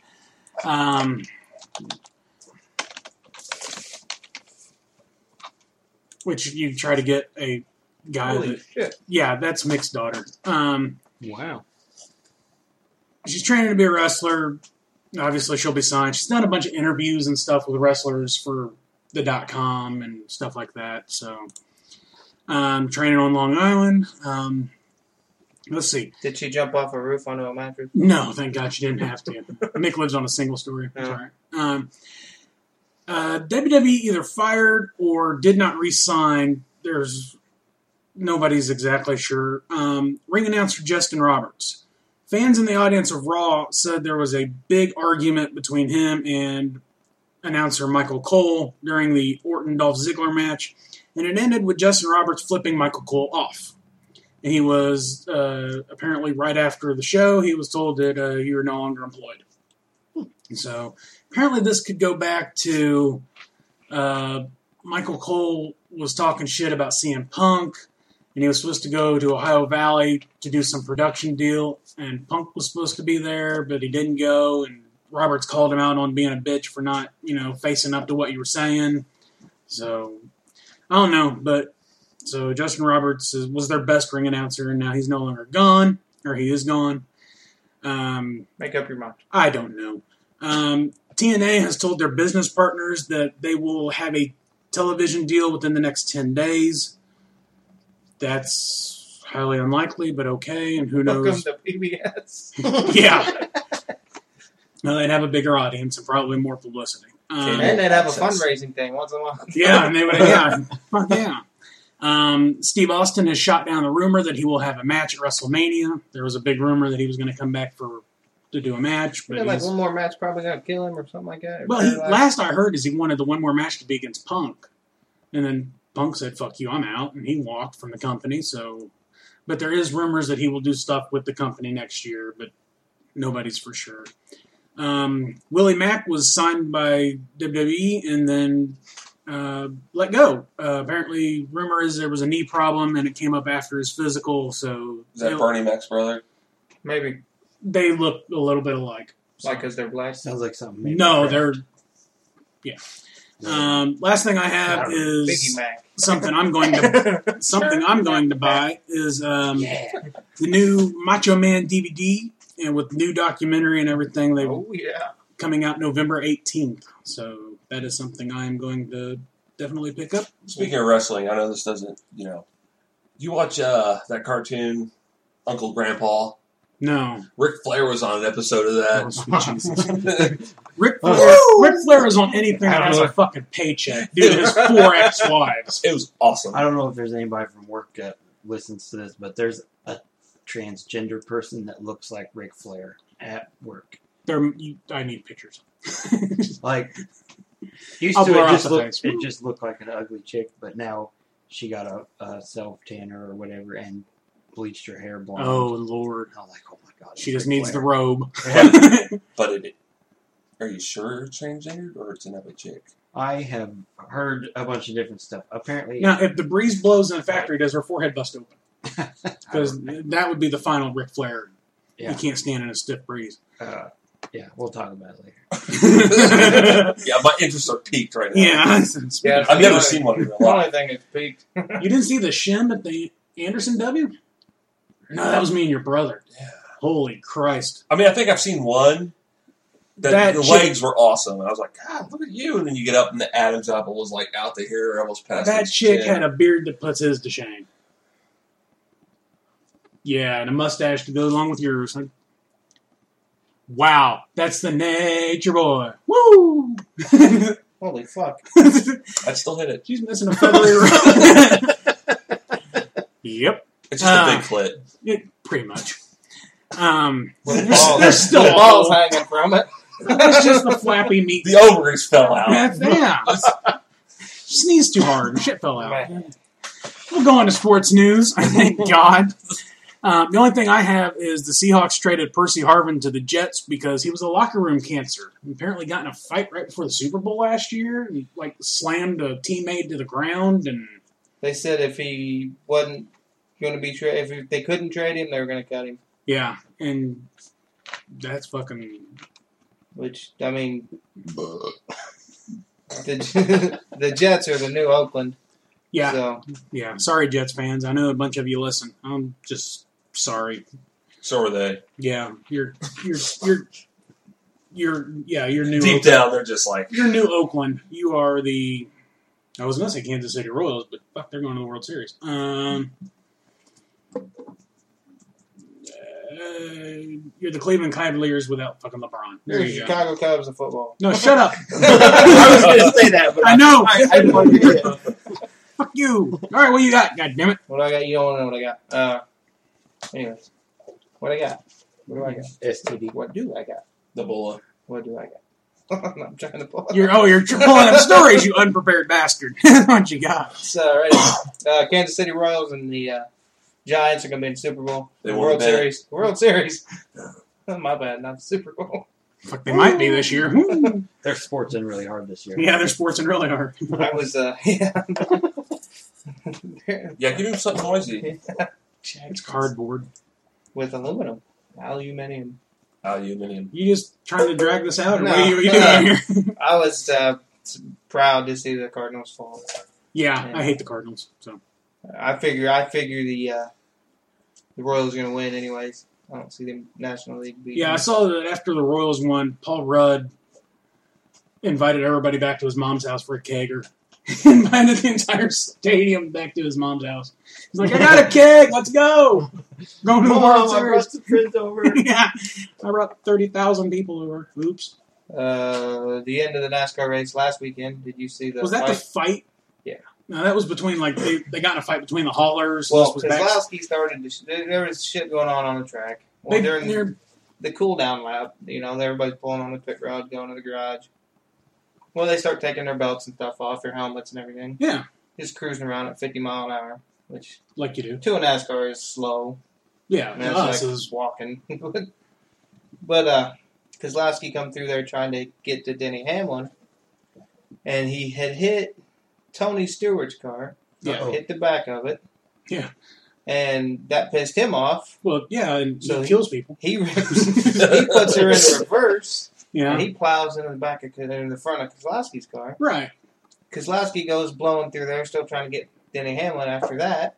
Which you try to get a guy Holy that... shit. Yeah, that's Mick's daughter. Wow. She's training to be a wrestler. Obviously, she'll be signed. She's done a bunch of interviews and stuff with wrestlers for the .com and stuff like that. So, training on Long Island. Let's see. Did she jump off a roof onto a mattress? No, thank God she didn't have to. Mick lives on a single story. That's Yeah. all right. WWE either fired or did not re-sign. Nobody's exactly sure. Ring announcer Justin Roberts. Fans in the audience of Raw said there was a big argument between him and announcer Michael Cole during the Orton-Dolph Ziggler match, and it ended with Justin Roberts flipping Michael Cole off. And he was, apparently right after the show, he was told that you were no longer employed. And so, apparently this could go back to Michael Cole was talking shit about CM Punk, and he was supposed to go to Ohio Valley to do some production deal, and Punk was supposed to be there, but he didn't go, and Roberts called him out on being a bitch for not, facing up to what you were saying. So, I don't know, but so Justin Roberts was their best ring announcer, and now he's no longer gone, or he is gone. Make up your mind. I don't know. TNA has told their business partners that they will have a television deal within the next 10 days. That's highly unlikely, but okay, and who Welcome knows? to PBS. Yeah. Well, they'd have a bigger audience and probably more publicity. And they'd have a fundraising thing once in a while. Yeah, and they would, fuck yeah. Steve Austin has shot down the rumor that he will have a match at WrestleMania. There was a big rumor that he was going to come back for to do a match. But like one more match probably gonna kill him or something like that. Well, last I heard is he wanted the one more match to be against Punk, and then Punk said, "Fuck you, I'm out," and he walked from the company. So, but there is rumors that he will do stuff with the company next year, but nobody's for sure. Willie Mack was signed by WWE and then let go. Apparently, rumor is there was a knee problem and it came up after his physical. So is that Bernie Mac's brother? Maybe they look a little bit alike. Like because they're black. Sounds like something. Maybe No, crap. they're yeah. Last thing I have Biggie is Mac. something I'm going to buy is the new Macho Man DVD and with new documentary and everything. They Oh yeah. coming out November 18th. So that is something I am going to definitely pick up. Speaking of wrestling, I know this doesn't, you watch that cartoon, Uncle Grandpa? No. Ric Flair was on an episode of Oh, that. sweet Jesus. Ric Flair is on anything that has a fucking paycheck. Dude has 4 ex-wives. It was awesome. I don't know if there's anybody from work that listens to this, but there's a transgender person that looks like Ric Flair at work. I need pictures. Like, used I'll to blur it out just, the look, face. it just looked like an ugly chick, but now she got a self-tanner or whatever and bleached her hair blonde. Oh, Lord. And I'm like, oh my god. She it's just Ric needs the Flair. robe. But are you sure it's transgendered or it's an ugly chick? I have heard a bunch of different stuff. Apparently, Now, if the breeze blows in a factory, does her forehead bust open? Because that would be the final Ric Flair. Yeah. You can't stand in a stiff breeze. Yeah, we'll talk about it later. Yeah, my interests are peaked right now. Yeah. Yeah, I've never seen one in real The only life. thing that's peaked. You didn't see the shim at the Anderson W? No, that was me and your brother. Yeah. Holy Christ. I mean, I think I've seen one. That The chick- legs were awesome. And I was like, God, look at you. And then you get up and the Adam's apple was like out the hair almost past That his chick chin. had a beard that puts his to shame. Yeah, and a mustache to go along with yours. Wow, that's the Nature Boy. Woo! Holy fuck. I'd still hit it. She's missing a feathery Yep. It's just a big clit. Pretty much. With There's still the balls hanging from it. It's just the flappy meat. The ovaries fell out. Yeah. Sneezed too hard and shit fell out. Man. We'll go on to sports news. Thank God. The only thing I have is the Seahawks traded Percy Harvin to the Jets because he was a locker room cancer. He apparently got in a fight right before the Super Bowl last year. He slammed a teammate to the ground, and They said if he wasn't going to be traded, if they couldn't trade him, they were going to cut him. yeah, and that's fucking. Which, I mean, the Jets are the new Oakland. Yeah, So, yeah. Sorry, Jets fans. I know a bunch of you listen. I'm just sorry. So are they. Yeah, you're new. Deep down, they're just like, You're New Oakland. You are the. I was going to say Kansas City Royals, but fuck, they're going to the World Series. You're the Cleveland Cavaliers without fucking LeBron. There you're the you go. Chicago Cubs of football. No, shut up. I was going to say that, but I know. I wanted to hear it. Fuck you. All right, what you got? God damn it. What do I got? You don't want to know what I got. Anyways, what I got? What do I got? STD. What do I got? the bulla. What do I got? I'm trying to pull. You're pulling up stories, you unprepared bastard. That's what you got. So, right. Kansas City Royals and the Giants are going to be in the Super Bowl. They The won World the bet. Series. World Series. My bad, not the Super Bowl. Fuck, they might be this year. They're sportsing really hard this year. Yeah, they're sportsing really hard. I was, yeah. Yeah, give him something noisy. It's cardboard. With aluminum. Aluminium. Aluminium. You just trying to drag this out, or No. what are you doing here? I was proud to see the Cardinals fall. Yeah, I hate the Cardinals. So I figure the Royals are going to win anyways. I don't see the National League beating. yeah, I saw that after the Royals won, Paul Rudd invited everybody back to his mom's house for a kegger. Invited the entire stadium back to his mom's house. He's like, I got a keg, let's go. Going to the World I brought Series. the friends over. Yeah, I brought 30,000 people over. Oops. The end of the NASCAR race last weekend. Did you see the Was that the fight? fight? Yeah. No, that was between, they got in a fight between the haulers. Well, This was back- Keselowski started there was shit going on the track. Well, They're the cool down lap. Everybody's pulling on the pit rod, going to the garage. Well, they start taking their belts and stuff off, their helmets and everything. Yeah. Just cruising around at 50 mile an hour, which Like you do. to a NASCAR is slow. Yeah. And that's Us like is walking. But Keselowski come through there trying to get to Denny Hamlin, and he had hit Tony Stewart's car. Yeah. Hit the back of it. Yeah. And that pissed him off. Well, yeah, and So he kills people. He puts her in Yeah. reverse. And he plows into the front of Keselowski's car. Right. Keselowski goes blowing through there, still trying to get Denny Hamlin. After that,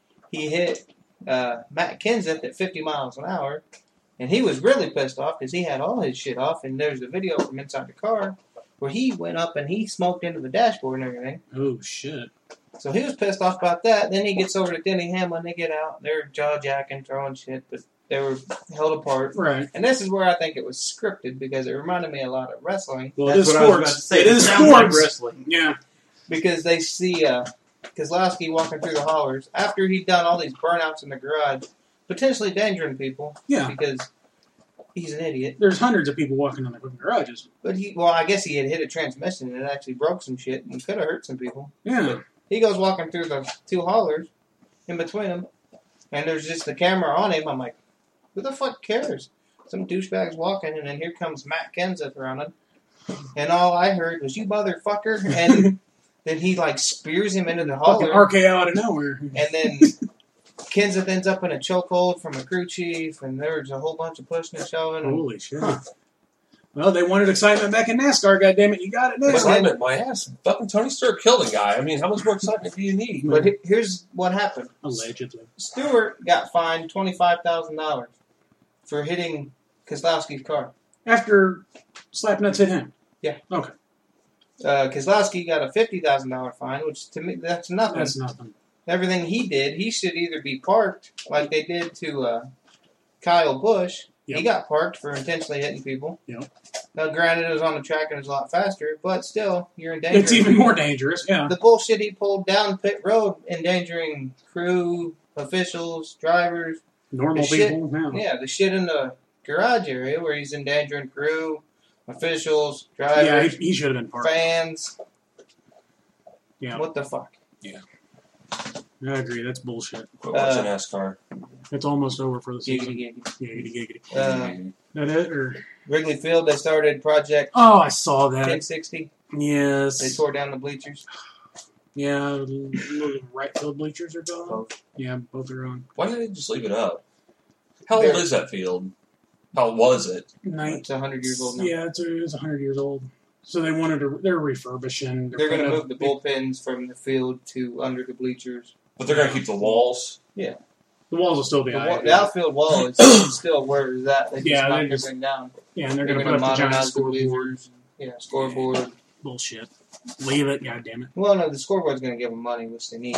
he hit Matt Kenseth at 50 miles an hour, and he was really pissed off because he had all his shit off, and there's a video from inside the car where he went up and he smoked into the dashboard and everything. Oh, shit. So he was pissed off about that. Then he gets over to Denny Hamlin. They get out. They're jaw-jacking, throwing shit, but they were held apart. Right. And this is where I think it was scripted because it reminded me a lot of wrestling. Well, That's it is what I was about to sports. say. It is sounds like sports. wrestling. Yeah. Because they see Keselowski walking through the hollers after he'd done all these burnouts in the garage, potentially endangering people. Yeah. Because he's an idiot. There's hundreds of people walking in the fucking garages. But I guess he had hit a transmission and it actually broke some shit and could have hurt some people. Yeah. He goes walking through the two haulers in between them, and there's just the camera on him. I'm like, who the fuck cares? Some douchebag's walking, and then here comes Matt Kenseth running, and all I heard was, you motherfucker, and then he, spears him into the Fucking hauler, RKO out of nowhere. and then Kenseth ends up in a chokehold from a crew chief, and there was a whole bunch of pushing and shoving. And Holy shit. Well, they wanted excitement back in NASCAR, goddammit. You got it now. Excitement, my ass. Fucking Tony Stewart killed a guy. I mean, how much more excitement do you need? But here's what happened. Allegedly. Stewart got fined $25,000 for hitting Keselowski's car. After Slapnuts hit him. Yeah. Okay. Keselowski got a $50,000 fine, which to me, that's nothing. That's nothing. Everything he did, he should either be parked like they did to Kyle Busch. Yep. He got parked for intentionally hitting people. Yep. Now, granted, it was on the track and it was a lot faster, but still, you're endangering. It's even more dangerous, yeah. The bullshit he pulled down pit road, endangering crew, officials, drivers. Normal the shit- people, yeah. Yeah, the shit in the garage area where he's endangering crew, officials, drivers, Yeah, he should have been parked. fans. Yeah. What the fuck? I agree, that's bullshit. Quit watching NASCAR. It's almost over for the season. Giggity, giggity. Giggity. That it, or... Wrigley Field, they started Project Oh, I saw that. 1060. Yes. They tore down the bleachers. Yeah, the right field bleachers are gone. Both. Yeah, both are on. Why didn't they just leave it up? How old They're- is that field? How was it? It's 100 years old now. Yeah, it's 100 years old. So they wanted to. They're refurbishing. They're going to putting move up the big- bullpens from the field to under the bleachers. But they're going to keep the walls. The walls will still be The, high. the outfield wall is still where it's at. They just Yeah, knocked they just- everything down. Yeah, and they're They're going to going put to up the giant modernize the scoreboard. bleachers. Yeah, scoreboard. Bullshit. Leave it, goddammit. Well, no, the scoreboard's going to give them money, which they need.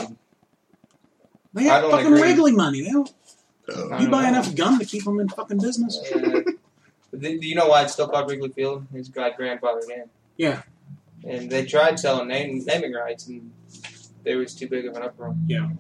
They I have don't fucking agree. Wrigley money. They don't. I You don't buy know. enough gum to keep them in fucking business. Do you know why it's still called Wrigley Field? His grandfather name. Yeah. And they tried selling naming rights, and there was too big of an uproar.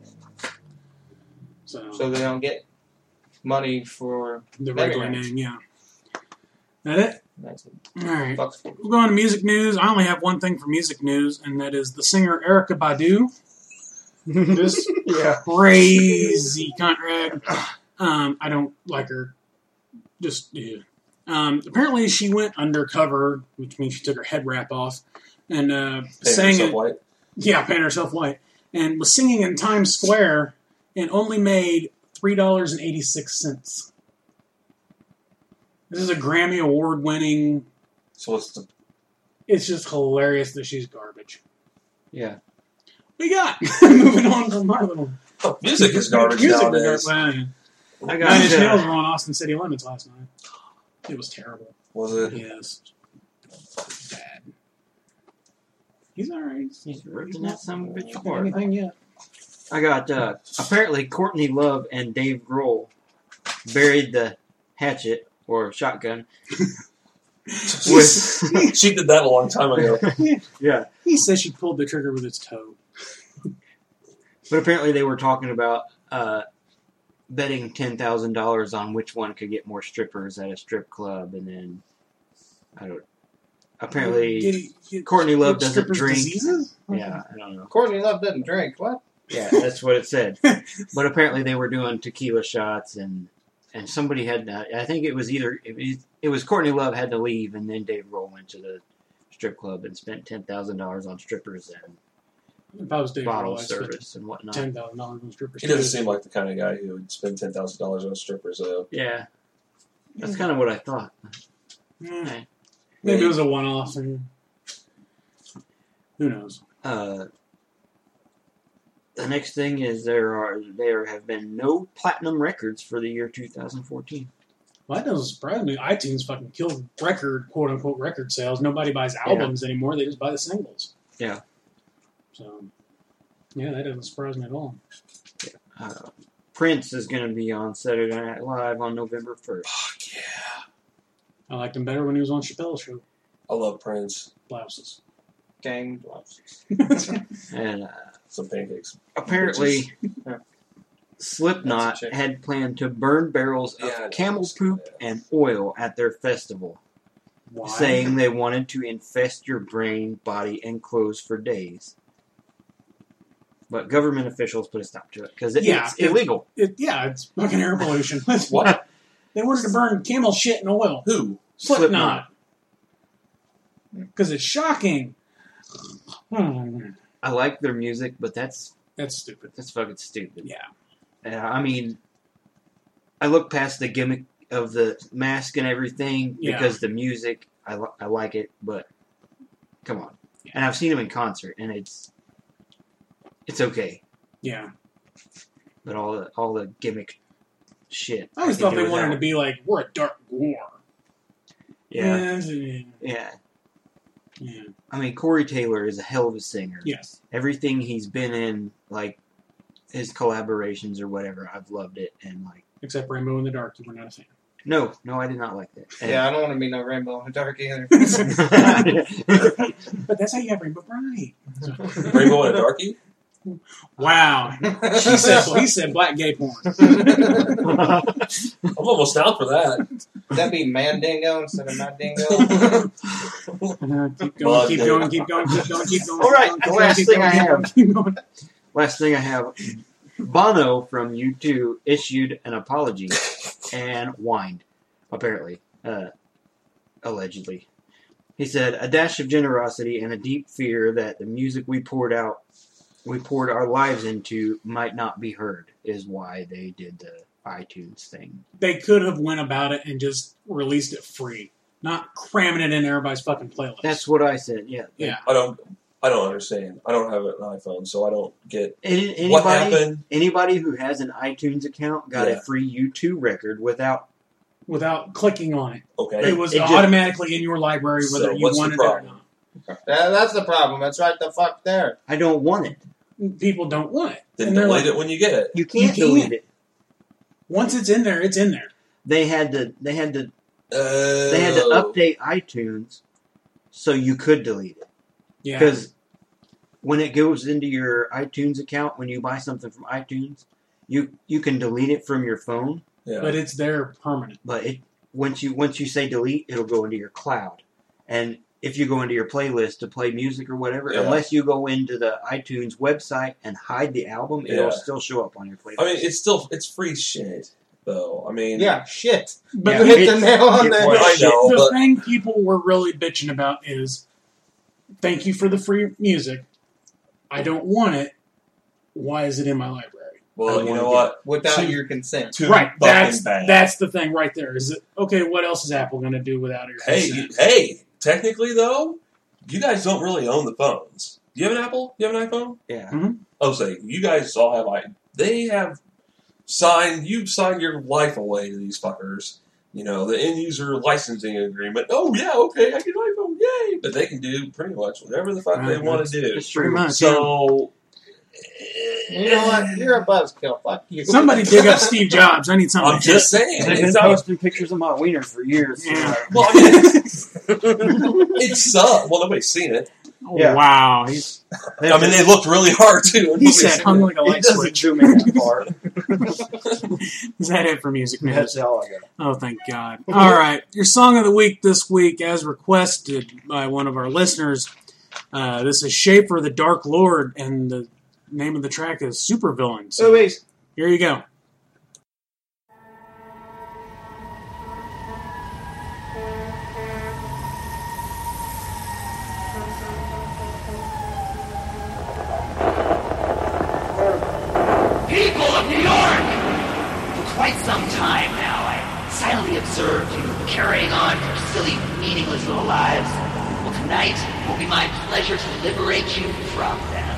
So they don't get money for the naming Wrigley rights. name, yeah. That it? That's it. All right. Fuck. We'll go on to music news. I only have one thing for music news, and that is the singer Erykah Badu. This crazy cunt rag. I don't like her. Just, yeah. Apparently she went undercover, which means she took her head wrap off, and sang Herself it. white. Yeah, painted herself white, and was singing in Times Square, and only made $3.86. This is a Grammy Award winning. So what's the... It's just hilarious that she's garbage. Yeah. We got moving on from our little Oh, music is garbage music. nowadays. Well, yeah. I Nine Inch Nails got were on Austin City Limits last night. It was terrible. Was it? Yes, bad. He's all right. He's ripping that son of a bitch He's not apart. anything yet. I got apparently Courtney Love and Dave Grohl buried the hatchet or shotgun. with She did that a long time ago. yeah, He says she pulled the trigger with his toe. but apparently they were talking about betting $10,000 on which one could get more strippers at a strip club, and then apparently Courtney Love doesn't strippers' drink. diseases? Yeah, I don't know. Courtney Love doesn't drink. What? Yeah, that's what it said. But apparently they were doing tequila shots, and somebody had. I think it was Courtney Love had to leave, and then Dave Grohl went to the strip club and spent $10,000 on strippers and If I was Dave bottle Grohl, I'd spend service and whatnot. $10,000 on strippers. He doesn't seem like the kind of guy who would spend $10,000 on strippers, though. Yeah, that's kind of what I thought. Mm. Maybe it was a one-off, and who knows? The next thing is there have been no platinum records for the year 2014. Well, that doesn't surprise me. iTunes fucking killed quote-unquote record sales. Nobody buys albums anymore. They just buy the singles. Yeah. So, yeah, that doesn't surprise me at all. Prince is going to be on Saturday Night Live on November 1st. Fuck yeah. I liked him better when he was on Chappelle's show. I love Prince. Blouses. Gang blouses. And Some pancakes. apparently, Slipknot had planned to burn barrels of camel poop and oil at their festival, Why? saying they wanted to infest your brain, body, and clothes for days. But government officials put a stop to it because it's illegal. It's fucking air pollution. What? They wanted to burn camel shit and oil. Who? Slipknot. Because it's shocking. I like their music, but that's stupid. That's fucking stupid. Yeah. I mean, I look past the gimmick of the mask and everything because the music, I like it, but come on. Yeah. And I've seen them in concert, and it's okay. Yeah. But all the gimmick shit. I always thought they wanted to be like, we're a dark war. Yeah. Yeah. I mean, Corey Taylor is a hell of a singer. Yes. Everything he's been in, like his collaborations or whatever, I've loved it. And like, except Rainbow in the Dark, you were not a fan. No, I did not like that. And Yeah, I don't want to be no Rainbow in the Dark either. But that's how you have Rainbow Bright. Rainbow and a Darkie? Wow. He said black gay porn. I'm almost down for that. That'd be Mandingo instead of Mandingo. Keep going. All right, the last thing I have. Last thing I have. Bono from U2 issued an apology and whined, apparently, allegedly. He said, "A dash of generosity and a deep fear that the music we poured our lives into might not be heard is why they did the iTunes thing." They could have went about it and just released it free, not cramming it in everybody's fucking playlist. That's what I said. Yeah. I don't understand. I don't have an iPhone, so I don't get Anybody, what happened. Anybody who has an iTunes account got a free U2 record without clicking on it. Okay. It was automatically in your library whether you wanted it or not. That's the problem. It's right the fuck there. I don't want it. People don't want it. Then delete it when you get it. You can't delete it. Once it's in there, it's in there. They had to update iTunes so you could delete it. Yeah. Because when it goes into your iTunes account, when you buy something from iTunes, you can delete it from your phone. Yeah. But it's there permanent. But once you say delete, it'll go into your cloud. And if you go into your playlist to play music or whatever, unless you go into the iTunes website and hide the album, it'll still show up on your playlist. I mean, it's free shit, though. I mean, shit. But you hit the nail on the head. The thing people were really bitching about is, thank you for the free music. I don't want it. Why is it in my library? Well, you know what? Without your consent. Right. That's the thing right there. Is it okay? What else is Apple going to do without your consent? Hey. Technically, though, you guys don't really own the phones. Do you have an Apple? Do you have an iPhone? Yeah. Mm-hmm. Oh, say you guys all have they have you've signed your life away to these fuckers. You know, the end user licensing agreement. Oh yeah, okay, I get an iPhone, yay! But they can do pretty much whatever the fuck they want to do. It's pretty much. So you know what? You're a buzzkill. Fuck you. Somebody dig up Steve Jobs. I need something. I'm just saying. They've been posting pictures of my wiener for years. Yeah. Well, I mean, it sucks. Well, nobody's seen it. Oh, Yeah. wow. He's, I mean, they looked really hard too. he said hung like a It light doesn't switch. zoom in that far. Is that it for music news? That's all I got. Oh, thank God. All right. Your song of the week this week, as requested by one of our listeners, this is Schaefer the Dark Lord, and the name of the track is Supervillain. So Movies. here you go. People of New York! For quite some time now, I silently observed you carrying on your silly, meaningless little lives. Well, tonight will be my pleasure to liberate you from them.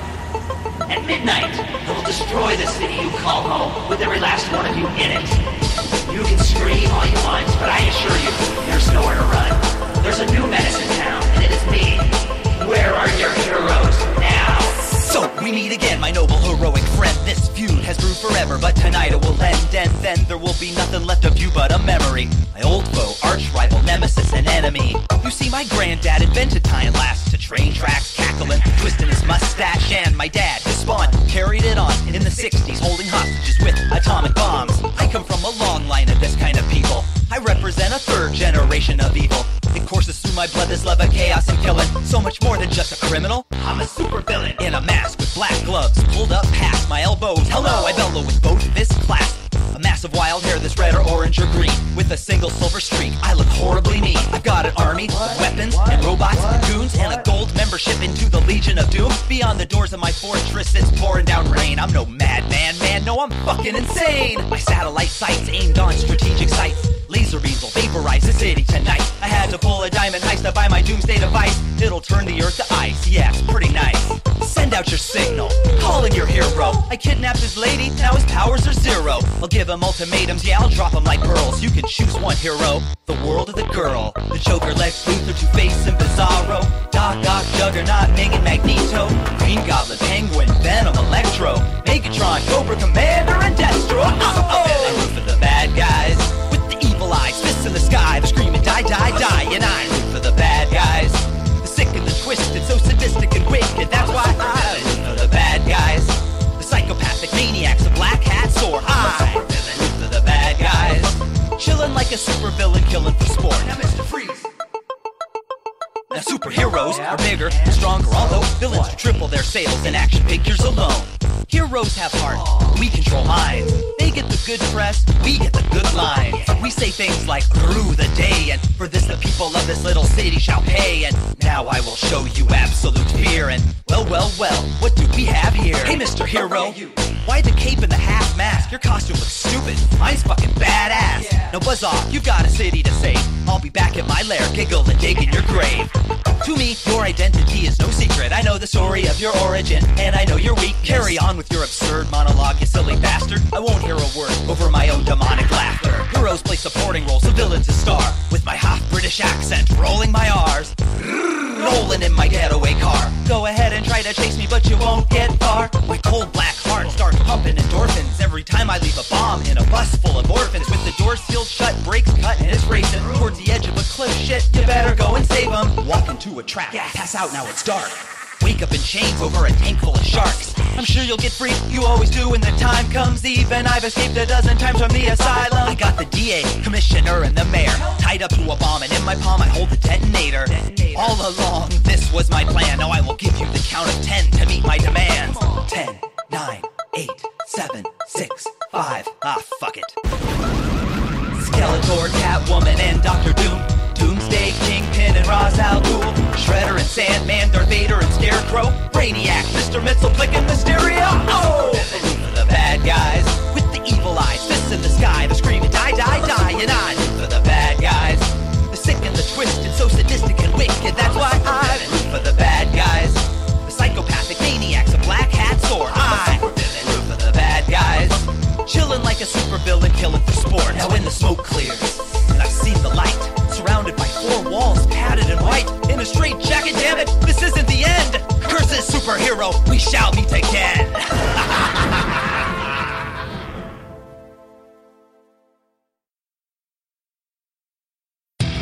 At midnight, I will destroy the city you call home with every last one of you in it. You can scream all you want, but I assure you, there's nowhere to run. There's a new menace in town, and it is me. Where are your heroes now? So we meet again, my noble heroic friend. This feud has brewed forever, but tonight it will end, and then there will be nothing left of you but a memory. My old foe, arch rival, nemesis, and enemy. You see, my granddad invented tying lasts to train tracks, cackling, twisting his mustache, and my dad, his spawn, carried it on in the 60s, holding hostages with atomic bombs. I come from a long line of this kind of people. I represent a third generation of evil. It courses through my blood, this love of chaos and killing. So much more than just a criminal. I'm a supervillain in a mask with black gloves pulled up past my elbows. Hello, I bellow with both fists clasped. A mass of wild hair that's red or orange or green. With a single silver streak, I look horribly mean. I've got an army of weapons and robots, goons, and a gold membership into the Legion of Doom. Beyond the doors of my fortress, it's pouring down rain. I'm no madman, man, no, I'm fucking insane. My satellite sights aimed on strategic sites. Laser beams will vaporize the city tonight. I had to pull a diamond heist to buy my doomsday device. It'll turn the earth to ice, yeah, it's pretty nice. Send out your signal, call in your hero. I kidnapped his lady, now his powers are zero. I'll give him ultimatums, yeah, I'll drop him like pearls. You can choose one hero, the world or the girl. The Joker, Lex Luthor, Two-Face, and Bizarro. Doc Ock, Juggernaut, Ming, and Magneto. Green Goblin, Penguin, Venom, Electro. Megatron, Cobra Commander, and Destro. I root for the bad guys with the evil eyes, fists in the sky. They're screaming, die, die, die. And I root for the bad guys, the sick and the twisted, so sadistic and wicked. That's why I root for the bad guys, the psychopathic maniacs, the black hats, or I root for the bad guys, chilling like a supervillain, killing for sport. Now, Mr. Freeze. Now superheroes are bigger and stronger, although villains do triple their sales in action figures alone. Heroes have heart, we control minds. They get the good press, we get the good lines. We say things like, rue the day, and for this the people of this little city shall pay. And now I will show you absolute fear, and well, what do we have here? Hey, Mr. Hero, why the cape and the half mask? Your costume looks stupid, mine's fucking badass. Now buzz off, you've got a city to save. I'll be back at my lair, giggle and dig in your grave. To me, your identity is no secret. I know the story of your origin, and I know you're weak. Carry on with your absurd monologue, you silly bastard. I won't hear a word over my own demonic laughter. Heroes play supporting roles, the villain's a star. With my half-British accent, rolling my R's. Rolling in my getaway car. Go ahead and try to chase me, but you won't get far. My cold black heart starts pumping endorphins every time I leave a bomb in a bus full of orphans. With the doors sealed shut, brakes cut, and it's racing towards the edge of a cliff. Shit, you better go and save them. Walk into a trap, pass out, now it's dark. Wake up in chains over a tank full of sharks. I'm sure you'll get free, you always do when the time comes. Even I've escaped a dozen times from the asylum. I got the DA, commissioner, and the mayor tied up to a bomb, and in my palm I hold the detonator. All along, this was my plan. Now I will give you the count of 10 to meet my demands. 10, 9, 8, 7, 6, 5. Ah, fuck it. Skeletor, Catwoman, and Dr. Doom. Doomsday, Kingpin, and Ra's al Ghul. Shredder and Sandman, Darth Vader and Scarecrow. Brainiac, Mr. Mxyzptlk and Mysterio. Oh! Root for the bad guys with the evil eyes, fists in the sky. They're screaming, die, die, die. And I root for the bad guys, the sick and the twisted, so sadistic and wicked. That's why I root for the bad guys, the psychopathic maniacs, the black hats, or I root for the bad guys, chilling like a supervillain, killing for sport. Now when the smoke clears and I've seen the light, surrounded by 4 walls, padded in white, in a straight jacket, damn it, this isn't the end. Curses, superhero, we shall meet again.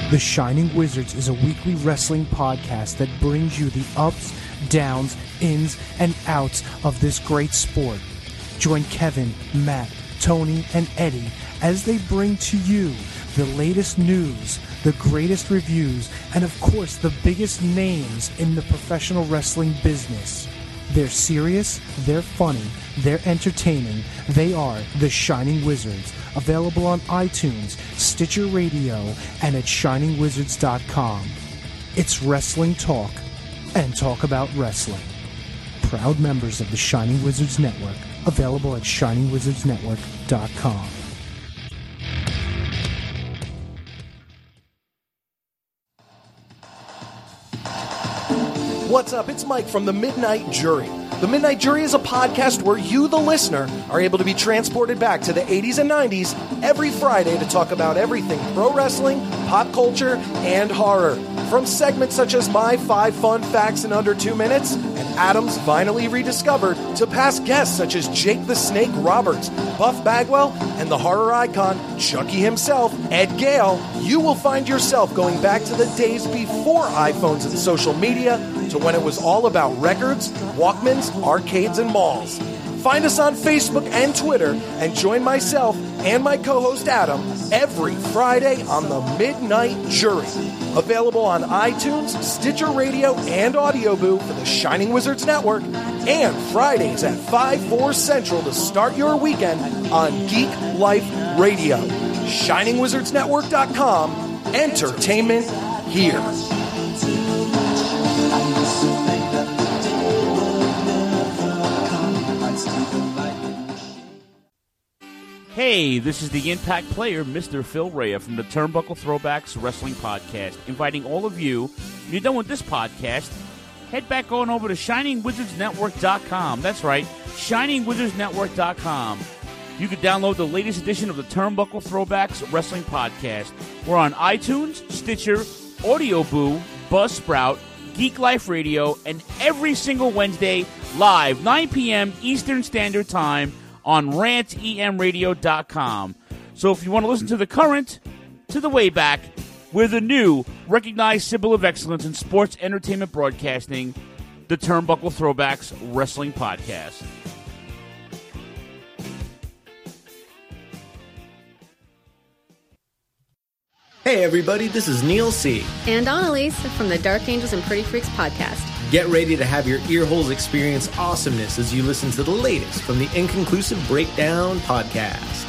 The Shining Wizards is a weekly wrestling podcast that brings you the ups, downs, ins, and outs of this great sport. Join Kevin, Matt, Tony, and Eddie as they bring to you the latest news, the greatest reviews, and of course the biggest names in the professional wrestling business. They're serious, they're funny, they're entertaining. They are the Shining Wizards, available on iTunes, Stitcher Radio, and at ShiningWizards.com. It's wrestling talk and talk about wrestling. Proud members of the Shining Wizards Network, available at ShiningWizardsNetwork.com. What's up? It's Mike from The Midnight Jury. The Midnight Jury is a podcast where you, the listener, are able to be transported back to the 80s and 90s every Friday to talk about everything pro wrestling, pop culture, and horror. From segments such as My 5 Fun Facts in Under 2 Minutes and Adam's Vinylly Rediscovered, to past guests such as Jake the Snake Roberts, Buff Bagwell, and the horror icon Chucky himself, Ed Gale, you will find yourself going back to the days before iPhones and social media, to when it was all about records, Walkmans, arcades, and malls. Find us on Facebook and Twitter, and join myself and my co-host Adam every Friday on The Midnight Jury. Available on iTunes, Stitcher Radio, and Audio Boo for the Shining Wizards Network, and Fridays at 5/4 Central to start your weekend on Geek Life Radio. ShiningWizardsNetwork.com. Entertainment here. Hey, this is the Impact player, Mr. Phil Rea from the Turnbuckle Throwbacks Wrestling Podcast, inviting all of you, when you're done with this podcast, head back on over to ShiningWizardsNetwork.com. That's right, ShiningWizardsNetwork.com. You can download the latest edition of the Turnbuckle Throwbacks Wrestling Podcast. We're on iTunes, Stitcher, Audio Boo, Buzzsprout, Geek Life Radio, and every single Wednesday, live, 9 p.m. Eastern Standard Time, on rantemradio.com. So if you want to listen to the current, to the way back, we're the new recognized symbol of excellence in sports entertainment broadcasting, the Turnbuckle Throwbacks Wrestling Podcast. Hey everybody, this is Neil C. And Annalise from the Dark Angels and Pretty Freaks podcast. Get ready to have your earholes experience awesomeness as you listen to the latest from the Inconclusive Breakdown podcast.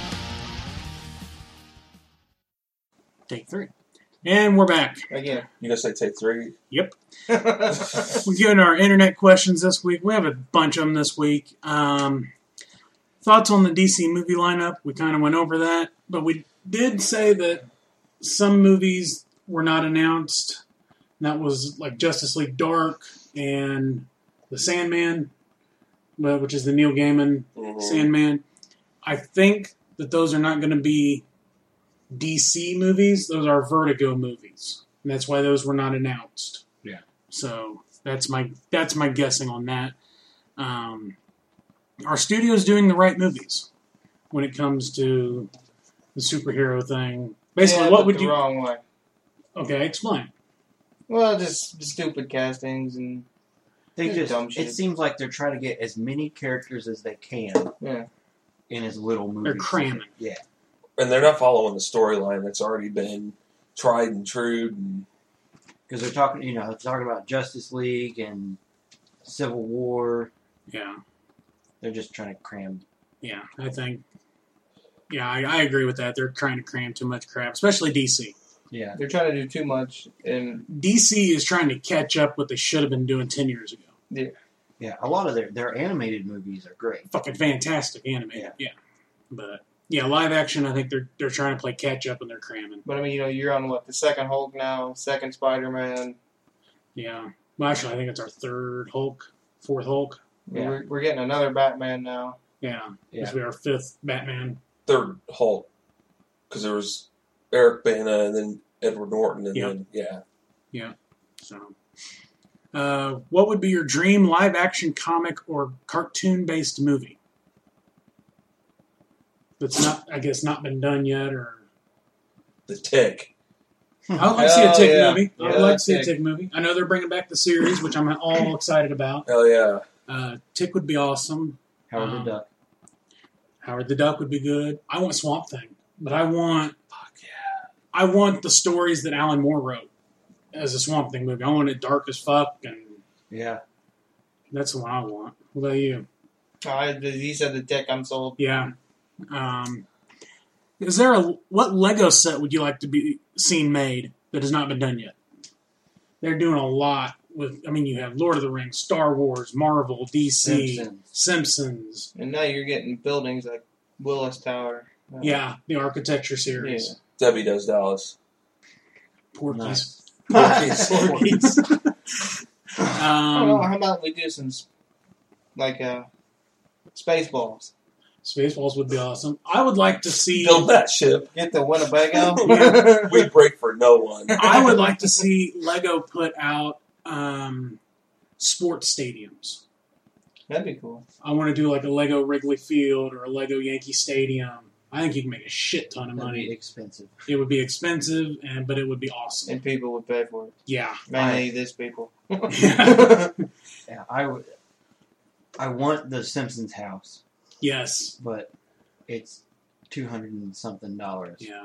Take 3. And we're back. Again. You gonna say take 3? Yep. We're doing our internet questions this week. We have a bunch of them this week. Thoughts on the DC movie lineup? We kind of went over that. But we did say that some movies were not announced. And that was like Justice League Dark and The Sandman, which is the Neil Gaiman Sandman. I think that those are not going to be DC movies. Those are Vertigo movies. And that's why those were not announced. Yeah. So that's my guessing on that. Our studio's doing the right movies when it comes to the superhero thing. Basically, what would you... wrong way. Okay, explain. Well, just stupid castings and dumb shit. It seems like they're trying to get as many characters as they can in as little movies. They're cramming. Yeah. And they're not following the storyline that's already been tried and true. Because they're talking about Justice League and Civil War. Yeah. They're just trying to cram. Yeah, I think. Yeah, I agree with that. They're trying to cram too much crap, especially DC. Yeah. They're trying to do too much. And DC is trying to catch up what they should have been doing 10 years ago. Yeah. Yeah, a lot of their animated movies are great. Fucking fantastic animated. Yeah. But, yeah, live action, I think they're trying to play catch up and they're cramming. But, I mean, you're on, the second Hulk now, second Spider-Man. Yeah. Well, actually, I think it's our third Hulk, fourth Hulk. Yeah. We're getting another Batman now. Yeah. This will be our fifth Batman. Third Hulk. Because there was Eric Bana and then Edward Norton and then, Yeah. So, what would be your dream live-action comic or cartoon-based movie? That's not, I guess, not been done yet, or... The Tick. I would like to see a Tick yeah. movie. I would Yeah, like to see a Tick. Tick movie. I know they're bringing back the series, which I'm all excited about. Hell yeah. Tick would be awesome. Howard the Duck. Howard the Duck would be good. I want Swamp Thing, but I want the stories that Alan Moore wrote as a Swamp Thing movie. I want it dark as fuck, and Yeah. that's the one I want. What about you? He said the Tick. I'm sold. Yeah. Is there what Lego set would you like to be seen made that has not been done yet? They're doing a lot with. I mean, you have Lord of the Rings, Star Wars, Marvel, DC, Simpsons. And now you're getting buildings like Willis Tower. Yeah, the architecture series. Debbie Does Dallas. Porkies. Nice. Porkies. How about we do some Spaceballs? Spaceballs would be awesome. I would like to see Build that ship. Get the Winnebago. We break for no one. I would like to see Lego put out sports stadiums. That'd be cool. I want to do like a Lego Wrigley Field or a Lego Yankee Stadium. I think you can make a shit ton of money. That'd be expensive. It would be expensive, but it would be awesome. And people would pay for it. Yeah. Mainly these people. Yeah, I would. I want the Simpsons house. Yes. But it's $200 and something. Yeah.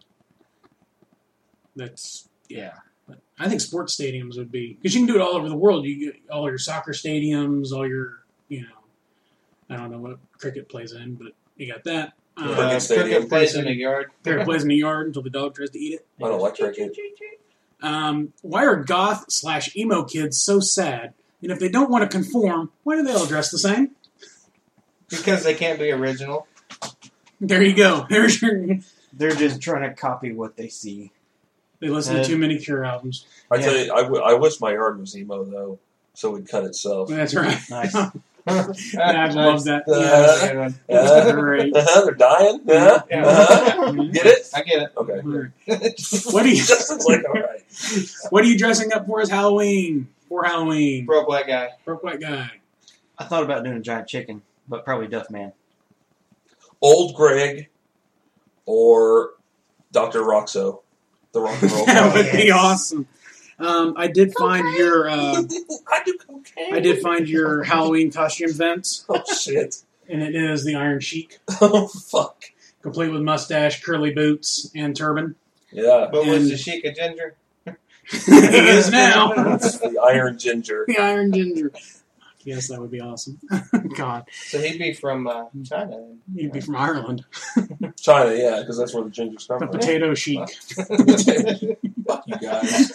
That's But I think sports stadiums would be because you can do it all over the world. You get all your soccer stadiums, all your I don't know what cricket plays in, but you got that. Cricket plays in the yard. Cricket plays in the yard until the dog tries to eat it. I don't like cricket. Why are goth/emo kids so sad? And if they don't want to conform, why do they all dress the same? Because they can't be original. There you go. There's your. They're just trying to copy what they see. They listen to too many Cure albums. I tell you, I wish my yard was emo though, so it'd cut itself. That's right. Nice. I love that. That's great. They're dying. Get it? I get it. Okay. What are you? Justin's like, all right. What are you dressing up for as Halloween? For Halloween. Broke white guy. Broke white guy. I thought about doing a giant chicken, but probably Duff Man. Old Greg or Dr. Roxo. The rock and roll. That would be awesome. I did find your. I do cocaine. I did find your Halloween costume, Vince. Oh shit! And it is the Iron Sheik. Oh fuck! Complete with mustache, curly boots, and turban. Yeah. But was the Sheik a ginger? He is now. The Iron Ginger. The Iron Ginger. Yes, that would be awesome. God. So he'd be from China. Then. He'd be from Ireland. China, yeah, because that's where the gingers come The from. potato Sheik. Fuck you guys.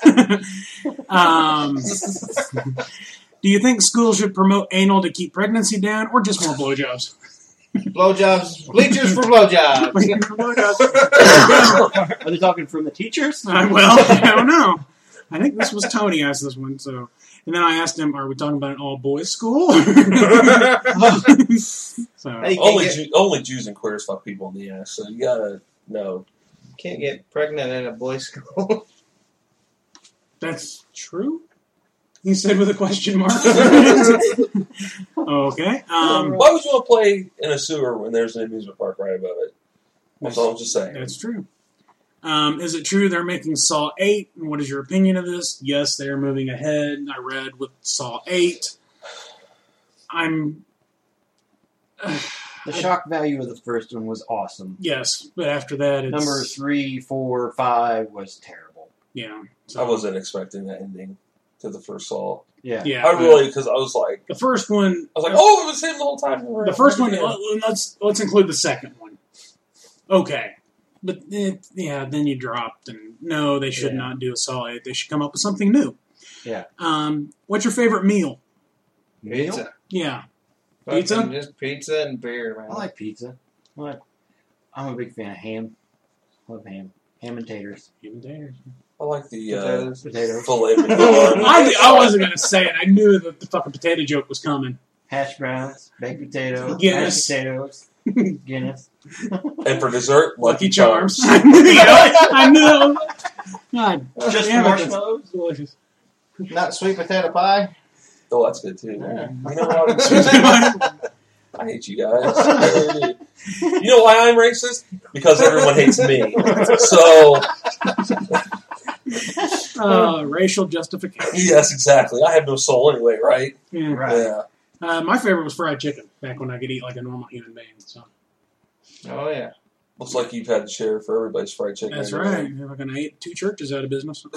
Do you think schools should promote anal to keep pregnancy down, or just more blowjobs? Blowjobs. Bleachers for blowjobs. Are they talking from the teachers? Well, I don't know. I think this was Tony asked this one, so. And then I asked him, are we talking about an all-boys school? So, Only Jews and queers fuck people in the ass, so you gotta know. Can't get pregnant in a boys' school. That's true? He said with a question mark. Okay. Why would you want to play in a sewer when there's an amusement park right above it? That's all I'm just saying. That's true. Is it true they're making Saw 8? And what is your opinion of this? Yes, they are moving ahead. I read with Saw 8. The shock value of the first one was awesome. Yes, but after that, it's... Number 3, 4, 5 was terrible. Yeah. I wasn't expecting that ending to the first Saw. Yeah. I really, because I was like... The first one... I was like, oh, it was him the whole time. The first one, let's include the second one. Okay. But, then you dropped, and no, they should not do a Saw 8. They should come up with something new. Yeah. What's your favorite meal? Pizza. Yeah. Fucking Pizza? Just pizza and beer, man. I like pizza. I'm a big fan of ham. Love ham. Ham and taters. Ham and taters. I like the potatoes. filet mignon. I wasn't going to say it. I knew that the fucking potato joke was coming. Hash browns, baked potatoes, Guinness. mashed potatoes, Guinness. And for dessert, Lucky Charms. Charms. I knew. God, Just damn it, marshmallows? that's delicious. Not sweet potato pie. Oh, that's good too. Yeah. You know what? I hate you guys. I really do. You know why I'm racist? Because everyone hates me. So Racial justification. Yes, exactly. I have no soul anyway, right? Yeah. Yeah. My favorite was fried chicken, back when I could eat like a normal human being. So. Oh, yeah. Looks like you've had to share for everybody's fried chicken. That's right. We're going to eat 2 churches out of business.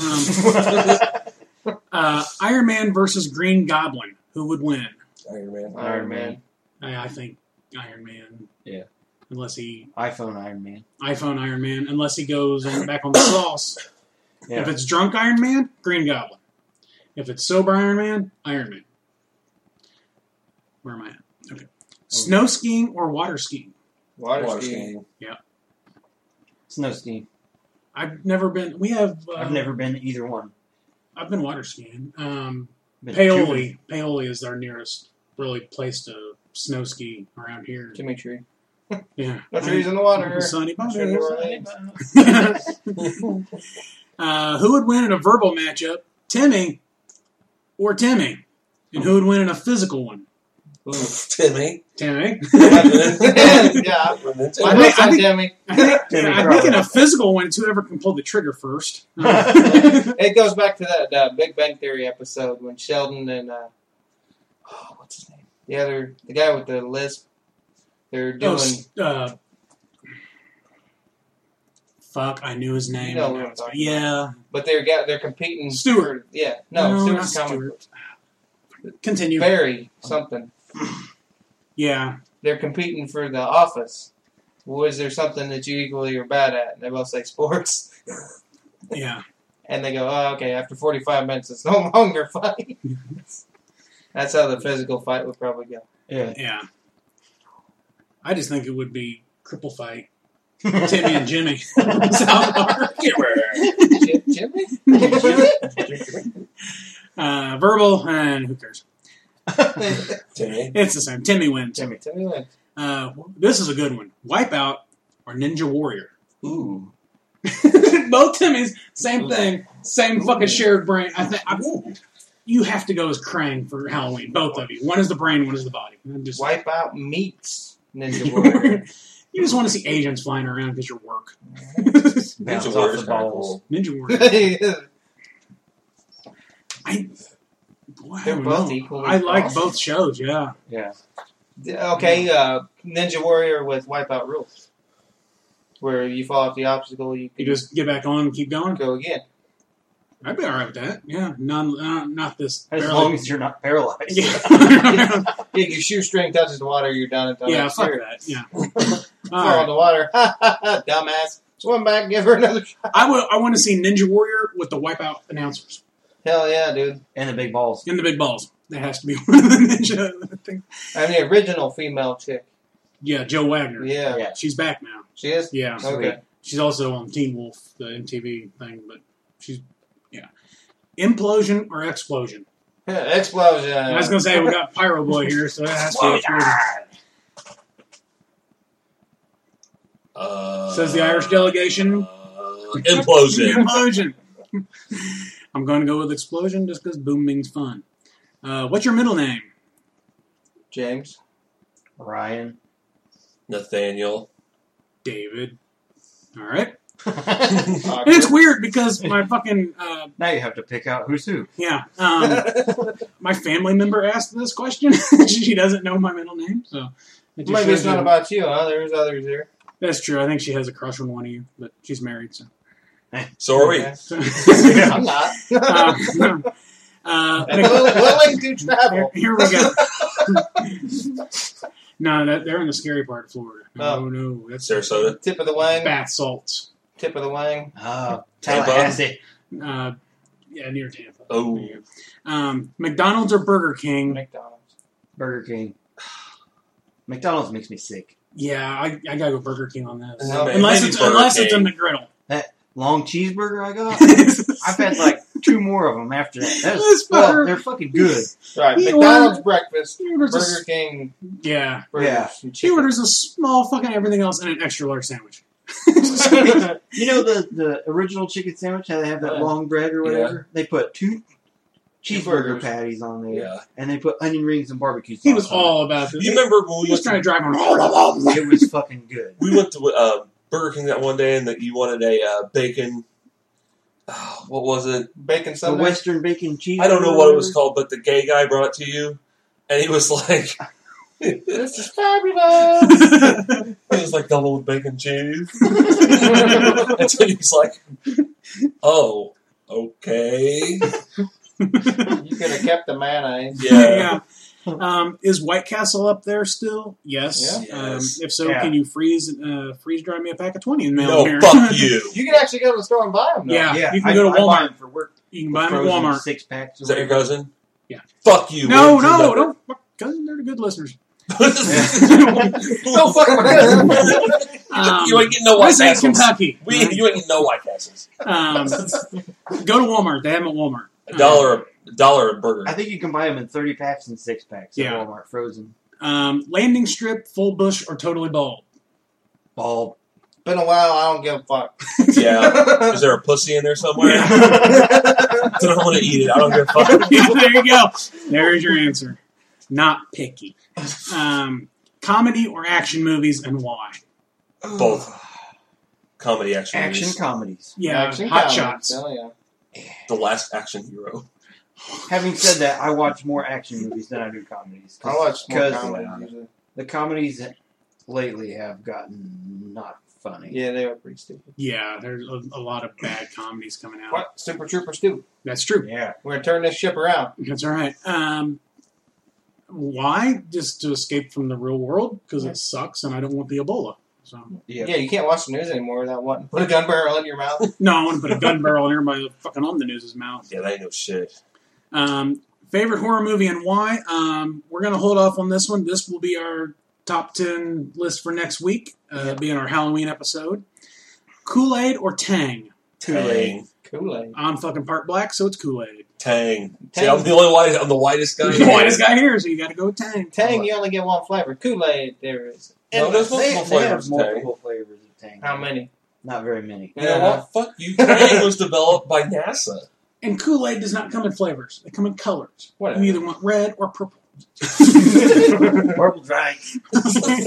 Iron Man versus Green Goblin. Who would win? Iron Man. Iron Man. I think Iron Man. Yeah. Unless he... iPhone Iron Man. Unless he goes back on the sauce. Yeah. If it's drunk Iron Man, Green Goblin. If it's sober Iron Man, Iron Man. Where am I at? Okay. Snow skiing or water skiing? Water skiing. Yeah. Snow skiing. I've never been... I've never been to either one. I've been water skiing. Been Paoli. Paoli is our nearest really place to snow ski around here. Jimmy Tree. Yeah. No trees in the water. Sunny Not sure New Orleans. Who would win in a verbal matchup? Timmy or Timmy? And who would win in a physical one? Timmy. Timmy. Yeah. I think in a physical one, it's whoever can pull the trigger first. It goes back to that Big Bang Theory episode when Sheldon and what's his name? The guy with the lisp. They're doing. Fuck! I knew his name. You know what I'm talking about. But they're competing. Stewart. Stewart's coming. Continue. Barry something. Yeah. They're competing for the office. Was there something that you equally are bad at? And they both say sports. Yeah. And they go, oh, okay, after 45 minutes, it's no longer funny. That's how the physical fight would probably go. Yeah. Yeah. I just think it would be cripple fight. Timmy and Jimmy. South Park. Jimmy? Verbal, and who cares? Timmy. It's the same. Timmy wins. Timmy wins. This is a good one. Wipeout or Ninja Warrior? Ooh. Both Timmys, same thing. Same fucking shared brain. You have to go as Krang for Halloween. Both of you. One is the brain, one is the body. Wipeout meets Ninja Warrior. You just want to see agents flying around because your work. Ninja Warrior's kind of cool. Ninja Warrior. They're both equally I like awesome. both shows, yeah. Yeah. Okay, Ninja Warrior with Wipeout rules. Where you fall off the obstacle, you just get back on and keep going? Go again. I'd be alright with that, yeah. Not this. As long as you're not paralyzed. Yeah. Your shoestring touches the water, you're done until yeah, next fuck year. that, yeah. Fall in the water. Dumbass. Swim back, give her another shot. I want to see Ninja Warrior with the Wipeout announcers. Hell yeah, dude. And the big balls. And the big balls. That has to be one of the Ninja things. I mean, the original female chick. Yeah, Joe Wagner. Yeah. She's back now. She is? Yeah. Okay. She's also on Teen Wolf, the MTV thing, but she's, yeah. Implosion or explosion? Explosion. I was going to say, we got Pyro Boy here, so that has to be explosion. Says the Irish delegation. Implosion. Implosion. I'm going to go with explosion just because boom means fun. What's your middle name? James. Ryan. Nathaniel. David. All right. And it's weird because my fucking... now you have to pick out who's who. Yeah. My family member asked this question. She doesn't know my middle name, so... Maybe it's not about you, huh? There's others here. That's true. I think she has a crush on one of you, but she's married, so... So are we. I'm not. Willing to travel. Here we go. No, they're in the scary part of Florida. No, that's Sarasota. Tip of the wing. Bath salts. Tip of the wing. Tallahassee. Yeah, near Tampa. Oh. McDonald's or Burger King? McDonald's. Burger King. McDonald's makes me sick. Yeah, I gotta go Burger King on this. No, unless it's a McGriddle. That long cheeseburger I got, I've had like 2 more of them after that. They're fucking good. Right, McDonald's breakfast, Burger King. Yeah. Burgers. He orders a small fucking everything else and an extra large sandwich. You know the original chicken sandwich, how they have that long bread or whatever? Yeah. They put 2 cheeseburger patties on there, and they put onion rings and barbecue sauce. He was all about this. You remember when he was trying to drive on? It was fucking good. We went to Burger King that one day, and that you wanted a bacon What was it? Bacon The Sunday? Western bacon cheese. I don't know what it was called, but the gay guy brought it to you, and he was like, This is fabulous! it was like double with bacon cheese. And so he's like, oh, okay. You could have kept the mayonnaise. Yeah. Is White Castle up there still? Yes. Yeah. If so, Yeah. can you freeze dry me a pack of 20 and mail No, them here? fuck you. You can actually go to the store and buy them, though. Yeah, you can go to I buy Walmart. them for work. You can buy them at Frozen Walmart. 6-packs. Is that your cousin? Yeah. Fuck you. No, we didn't do don't. Cousin, they're the good listeners. No, fuck my cousin. You ain't getting no White This ain't Castles. Kentucky. You ain't getting no White Castles. Go to Walmart. They have them at Walmart. $1 a burger. I think you can buy them in 30 packs and 6-packs Yeah. at Walmart frozen. Landing strip, full bush, or totally bald? Bald. Been a while, I don't give a fuck. Yeah. Is there a pussy in there somewhere? I don't want to eat it. I don't give a fuck. There you go. There's your answer. Not picky. Comedy or action movies, and why? Both. Comedy action Action movies. comedies. Yeah, Action Hot comedy. Shots. Hell yeah. The Last Action Hero. Having said that, I watch more action movies than I do comedies. I watch more 'cause comedy usually. the comedies lately have gotten not funny. Yeah, they were pretty stupid. Yeah, there's a lot of bad comedies coming out. What? Super Trooper Stu. That's true. Yeah. We're going to turn this ship around. That's all right. Why? Just to escape from the real world? Because it sucks and I don't want the Ebola. So Yeah. Yeah, you can't watch the news anymore without wanting to put a gun barrel in your mouth. no, I want to put a gun barrel in everybody fucking on the news's mouth. Yeah, that ain't no shit. Favorite horror movie and why? We're going to hold off on this one. This will be our top 10 list for next week, being our Halloween episode. Kool-Aid or Tang? Tang. Kool-Aid. I'm fucking part black, so it's Kool-Aid. Tang. See, Tang. I'm the only white. I'm the whitest guy. The whitest guy here, so you got to go with Tang. Tang, you only get one flavor. Kool-Aid, there is. No, there's They multiple have flavors of Tang. multiple flavors of Tang. How many? Not very many. You know what? Fuck you. Tang was developed by NASA. And Kool-Aid does not come in flavors. They come in colors. Whatever. You either want red or purple. Purple dry. Can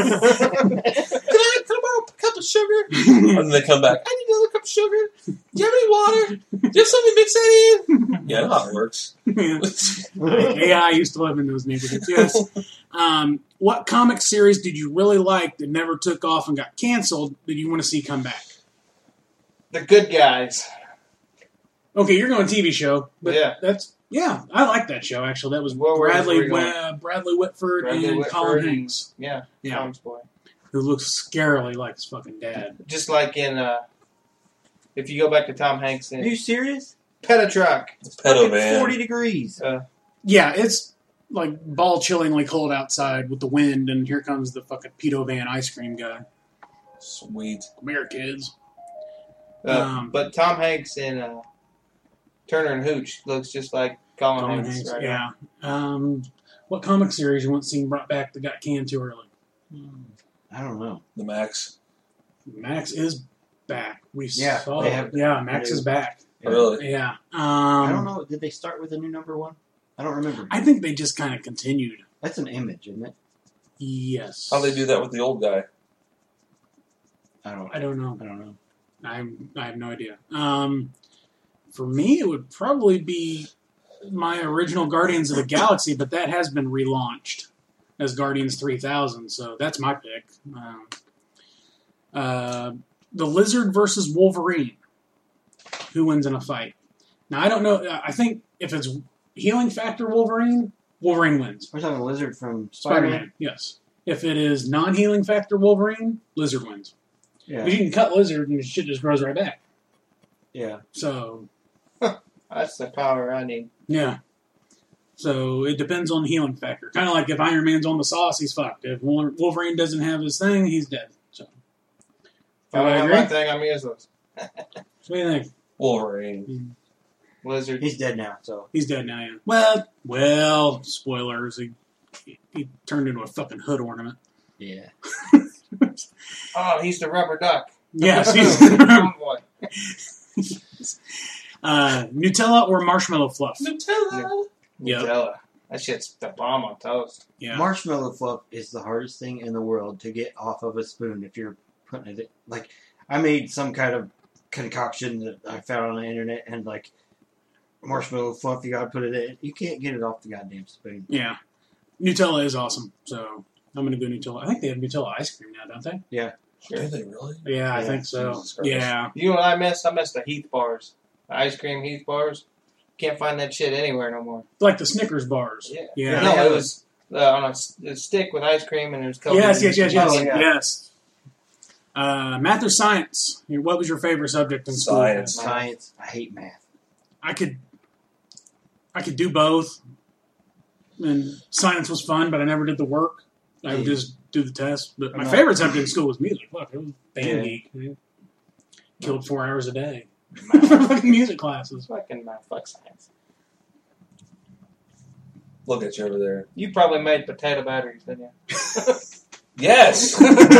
I borrow a cup of sugar? And then they come back. I need another cup of sugar. Do you have any water? Do you have something to mix that in? Yeah, I know how it works. Yeah, I used to live in those neighborhoods, yes. What comic series did you really like that never took off and got canceled that you want to see come back? The Good Guys. Okay, you're going TV show. But Yeah. I like that show, actually. That was What were Bradley we going- Whitford Bradley and Whitford Colin and- Hanks, Yeah. Yeah. Tom's boy. who looks scarily like his fucking dad. Just like in, if you go back to Tom Hanks Are in you serious? Pet a Truck. Pedo Fucking man. 40 degrees. Yeah, it's like ball-chillingly cold outside with the wind, and here comes the fucking Pedo Van ice cream guy. Sweet. Come here, kids. But Tom Hanks in Turner and Hooch looks just like Colin Colin Hanks. Hanks, Right yeah. What comic series you want seen brought back that got canned too early? I don't know. The Max. Max is back. We Yeah, saw they it. have- Yeah, Max is back. Really? Yeah. I don't know. Did they start with a new number one? I don't remember. I think they just kind of continued. That's an image, isn't it? Yes. How'd they do that with the old guy? I don't know. I don't know. I have no idea. For me, it would probably be my original Guardians of the Galaxy, but that has been relaunched as Guardians 3000, so that's my pick. The Lizard versus Wolverine. Who wins in a fight? Now, I don't know. I think if it's healing factor Wolverine, Wolverine wins. We're talking Lizard from Spider-Man. Spider-Man, yes. If it is non-healing factor Wolverine, Lizard wins. Yeah. But you can cut Lizard and the shit just grows right back. Yeah. So, That's the power I need. yeah. So it depends on the healing factor. Kind of like if Iron Man's on the sauce, he's fucked. If Wolverine doesn't have his thing, he's dead. So, If I don't have agree? my thing, I'm useless. What do you think? Wolverine. Lizard. He's dead now, so. He's dead now, yeah. Well, spoilers. He turned into a fucking hood ornament. Yeah. Oh, he's the rubber duck. Yes, he's Oh, boy. Nutella or marshmallow fluff? Nutella. Yep. Nutella. That shit's the bomb on toast. Yeah. Marshmallow fluff is the hardest thing in the world to get off of a spoon if you're putting it. Like, I made some kind of concoction that I found on the internet, and like marshmallow fluff, you gotta put it in. You can't get it off the goddamn spoon. Yeah. Nutella is awesome, so I'm going to go Nutella. I think they have Nutella ice cream now, don't they? Yeah. Sure. Do they really? Yeah, I think so. Jesus Christ. Yeah. You know what I missed? I missed the Heath bars. The ice cream Heath bars. Can't find that shit anywhere no more. Like the Snickers bars. Yeah. No, it was on a stick with ice cream, and it was covered Yes. Oh, yeah. Yes. Math or science? What was your favorite subject in school? Science. I hate math. I could do both. And science was fun, but I never did the work. I would just do the test. But my favorite subject in school was music. Look, it was band geek. Man. Killed 4 hours a day. Fucking music classes. Fucking math. Fuck science. Look at you over there. You probably made potato batteries, didn't you? Yes!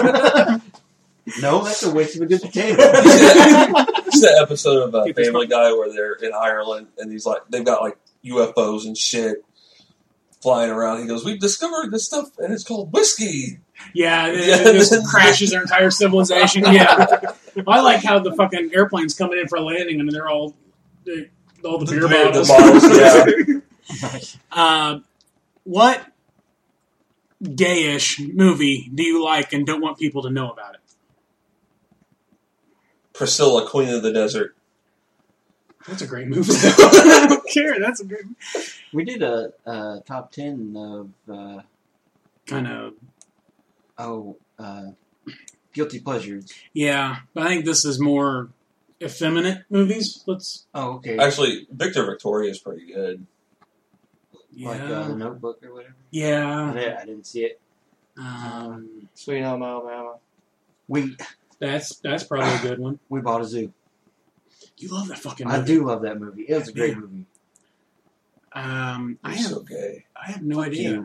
No, that's a waste of a good potato. It's the episode of Family Guy where they're in Ireland and they've got like UFOs and shit flying around. He goes, "We've discovered this stuff and it's called whiskey." Yeah, it just crashes their entire civilization. Yeah. I like how the fucking airplane's coming in for a landing and they're all the beer bottles. The bottles, yeah. What gayish movie do you like and don't want people to know about it? Priscilla, Queen of the Desert. That's a great movie. I don't care. That's a great. We did a top 10 of kind of. Guilty pleasures. Yeah, but I think this is more effeminate movies. Oh, okay. Actually, Victor Victoria is pretty good. Yeah. Like The Notebook or whatever. Yeah. I didn't see it. Sweet Home Alabama. That's probably a good one. We bought a zoo. You love that fucking movie. I do love that movie. It was a great movie. So gay. I have no idea.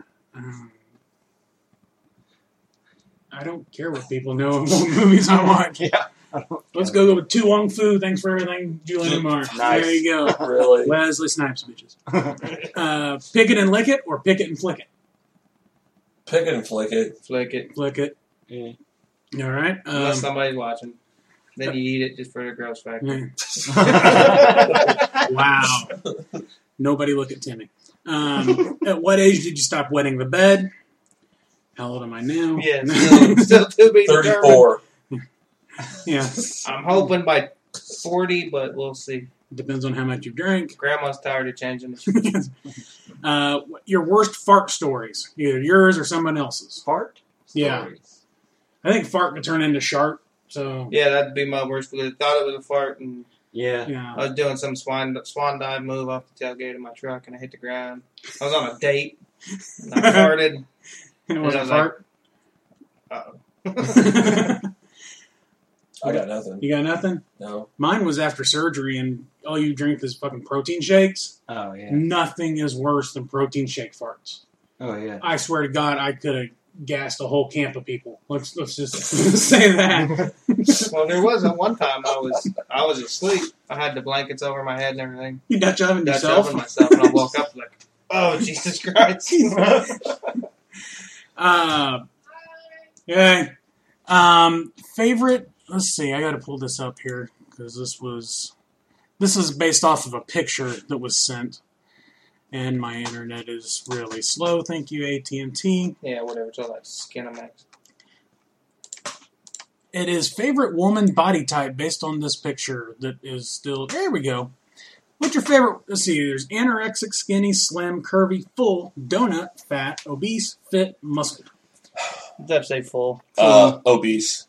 I don't care what people know of what movies I watch. Yeah. Let's go with Tu Wong Fu. Thanks for everything, Julian Marr. Nice. There you go. Really? Wesley Snipes, bitches. Pick it and lick it, or pick it and flick it? Pick it and flick it. Flick it. Flick it. Yeah. All right. Unless somebody's watching. Then you eat it just for the gross factor. Wow. Nobody look at Timmy. At what age did you stop wetting the bed? How old am I now? Yeah, still to be 34. Yeah. I'm hoping by 40, but we'll see. Depends on how much you drink. Grandma's tired of changing the your worst fart stories, either yours or someone else's. Fart? Yeah. Stories. I think fart could turn into sharp. So yeah, that'd be my worst. Because I thought it was a fart, and yeah. I was doing some swan dive move off the tailgate of my truck, and I hit the ground. I was on a date, and I farted. And it was a fart. I got nothing. You got nothing? No. Mine was after surgery, and all you drink is fucking protein shakes. Oh, yeah. Nothing is worse than protein shake farts. Oh, yeah. I swear to God, I could have gassed a whole camp of people. Let's just say that. Well, there wasn't one time I was asleep. I had the blankets over my head and everything. You Dutch oven yourself? Dutch oven myself, and I woke up like, oh, Jesus Christ. Yeah. Favorite. Let's see. I got to pull this up here because this is based off of a picture that was sent, and my internet is really slow. Thank you, AT&T. Yeah, whatever. It's all that Skinamax. It is favorite woman body type based on this picture that is still. There we go. What's your favorite? Let's see. There's anorexic, skinny, slim, curvy, full, donut, fat, obese, fit, muscular. I'd say full. Obese.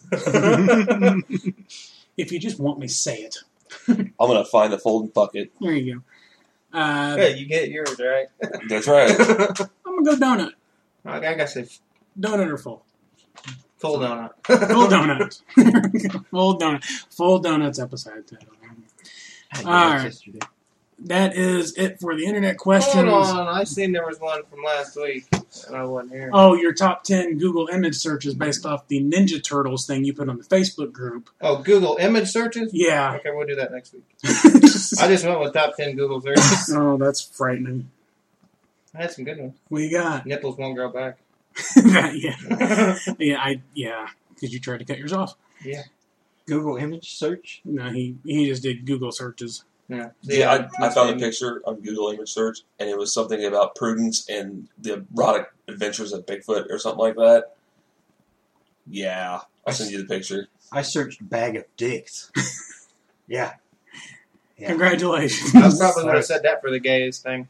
If you just want me, say it. I'm gonna find the fold and fuck it. There you go. Hey, you get yours, right? That's right. I'm gonna go donut. I gotta say donut or full. Full donut. Full donut. Full donut. Full donuts episode title. All right. That is it for the internet questions. Hold on, I seen there was one from last week, and I wasn't here. Oh, your top 10 Google image searches based off the Ninja Turtles thing you put on the Facebook group. Oh, Google image searches? Yeah. Okay, we'll do that next week. I just went with top 10 Google searches. Oh, that's frightening. I had some good ones. What you got? Nipples won't grow back. Yeah. Because you tried to cut yours off. Yeah. Google image search? No, he just did Google searches. Yeah. Yeah, I found a picture on Google image search, and it was something about Prudence and the erotic adventures of Bigfoot or something like that. Yeah, I'll send you the picture. I searched bag of dicks. Yeah. Congratulations. I probably would have said that for the gayest thing.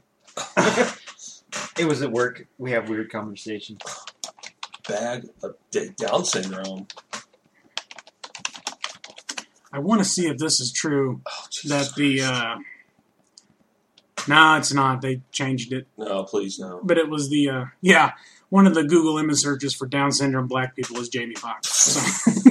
It was at work. We have weird conversations. Bag of Down syndrome. I want to see if this is true. Jesus that the no, it's not. They changed it. No, please no. But it was the one of the Google image searches for Down syndrome black people is Jamie Foxx. So.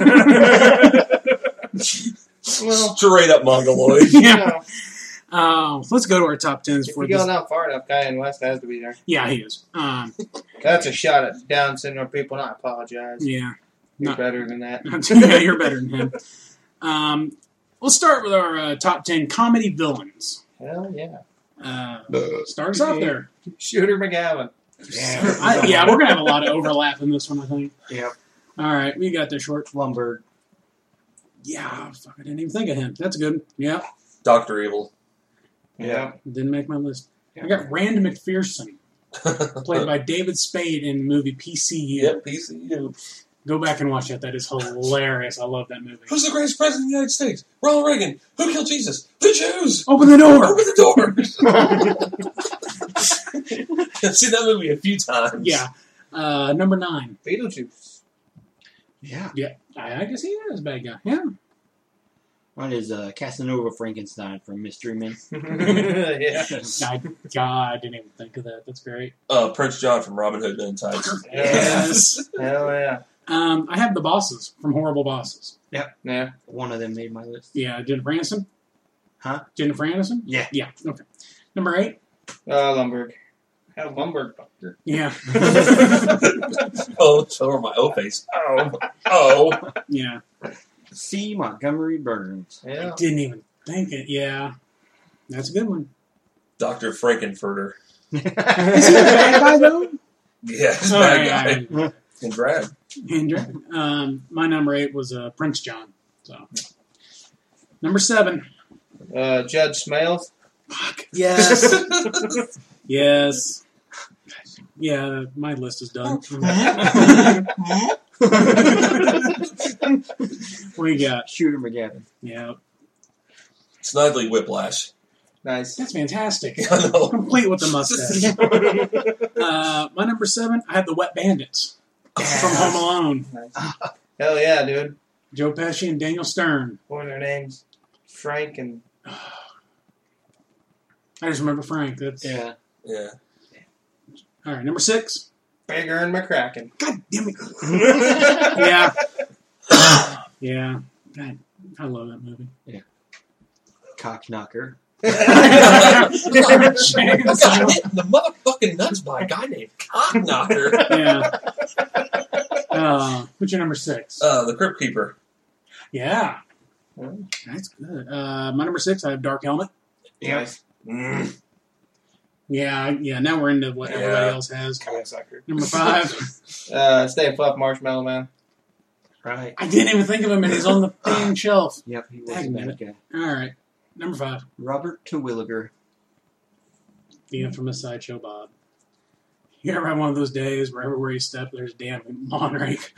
Well, straight up mongoloid. Yeah. Let's go to our top 10s if for you this. go down far enough, Guy in West has to be there. Yeah, he is. That's a shot at Down syndrome people, and I apologize. Yeah. You're better than that. Yeah, you're better than him. Let's start with our top 10 comedy villains. Hell yeah. Starts off there. Shooter McGavin. Yeah, we're going to have a lot of overlap in this one, I think. Yep. All right, we got the short. Lumberg. Yeah, fuck, I didn't even think of him. That's good. Yeah. Dr. Evil. Yeah. Didn't make my list. I got Rand McPherson, played by David Spade in the movie PCU. Yep, PCU. Go back and watch that. That is hilarious. I love that movie. Who's the greatest president of the United States? Ronald Reagan. Who killed Jesus? The Jews. Open the door. Open the door. I've seen that movie a few times. Yeah. Number 9. Beetlejuice. Yeah. Yeah. I guess he is a bad guy. Yeah. Mine is Casanova Frankenstein from Mystery Men. Yeah. I didn't even think of that. That's great. Prince John from Robin Hood Men in Tights. Yes. Hell yeah. I have the bosses from Horrible Bosses. Yep. Yeah. One of them made my list. Yeah. Jennifer Aniston. Huh? Jennifer Aniston? Yeah. Yeah. Okay. Number 8. Lumberg. Hell, Lumberg Doctor. Yeah. Oh, so are my O face. Oh. Yeah. C. Montgomery Burns. Yeah. I didn't even think it. Yeah. That's a good one. Dr. Frankenfurter. Is he a bad guy, though? Yeah, he's a Oh, bad yeah. guy. And Brad. And my number 8 was Prince John. So, number 7. Judge Smales. Fuck. Yes. Yes. Yeah, my list is done. We got Shooter McGavin. Yeah. Snidely Whiplash. Nice. That's fantastic. I know. Complete with the mustache. My number 7, I had the Wet Bandits from Home Alone. Nice. Hell yeah, dude. Joe Pesci and Daniel Stern. What are their names? Frank and... I just remember Frank. That's Yeah. Yeah. all right. Number 6. Bigger and McCracken. God damn it. Yeah. Yeah. God, I love that movie. Cock Knocker. I got hit in the motherfucking nuts by a guy named Cockknocker. Yeah. What's your number 6? The Crypt Keeper. Yeah. That's good. My number 6, I have Dark Helmet. Nice. Yeah. Now we're into what everybody else has. Cocksucker. Number 5. Stay Puft Marshmallow Man. Right. I didn't even think of him, and he's on the dang shelf. Yep, he was Dang a bad it. guy. All right. Number 5. Robert Terwilliger. The infamous Sideshow Bob. You ever have one of those days where everywhere you step, there's damn Monrake?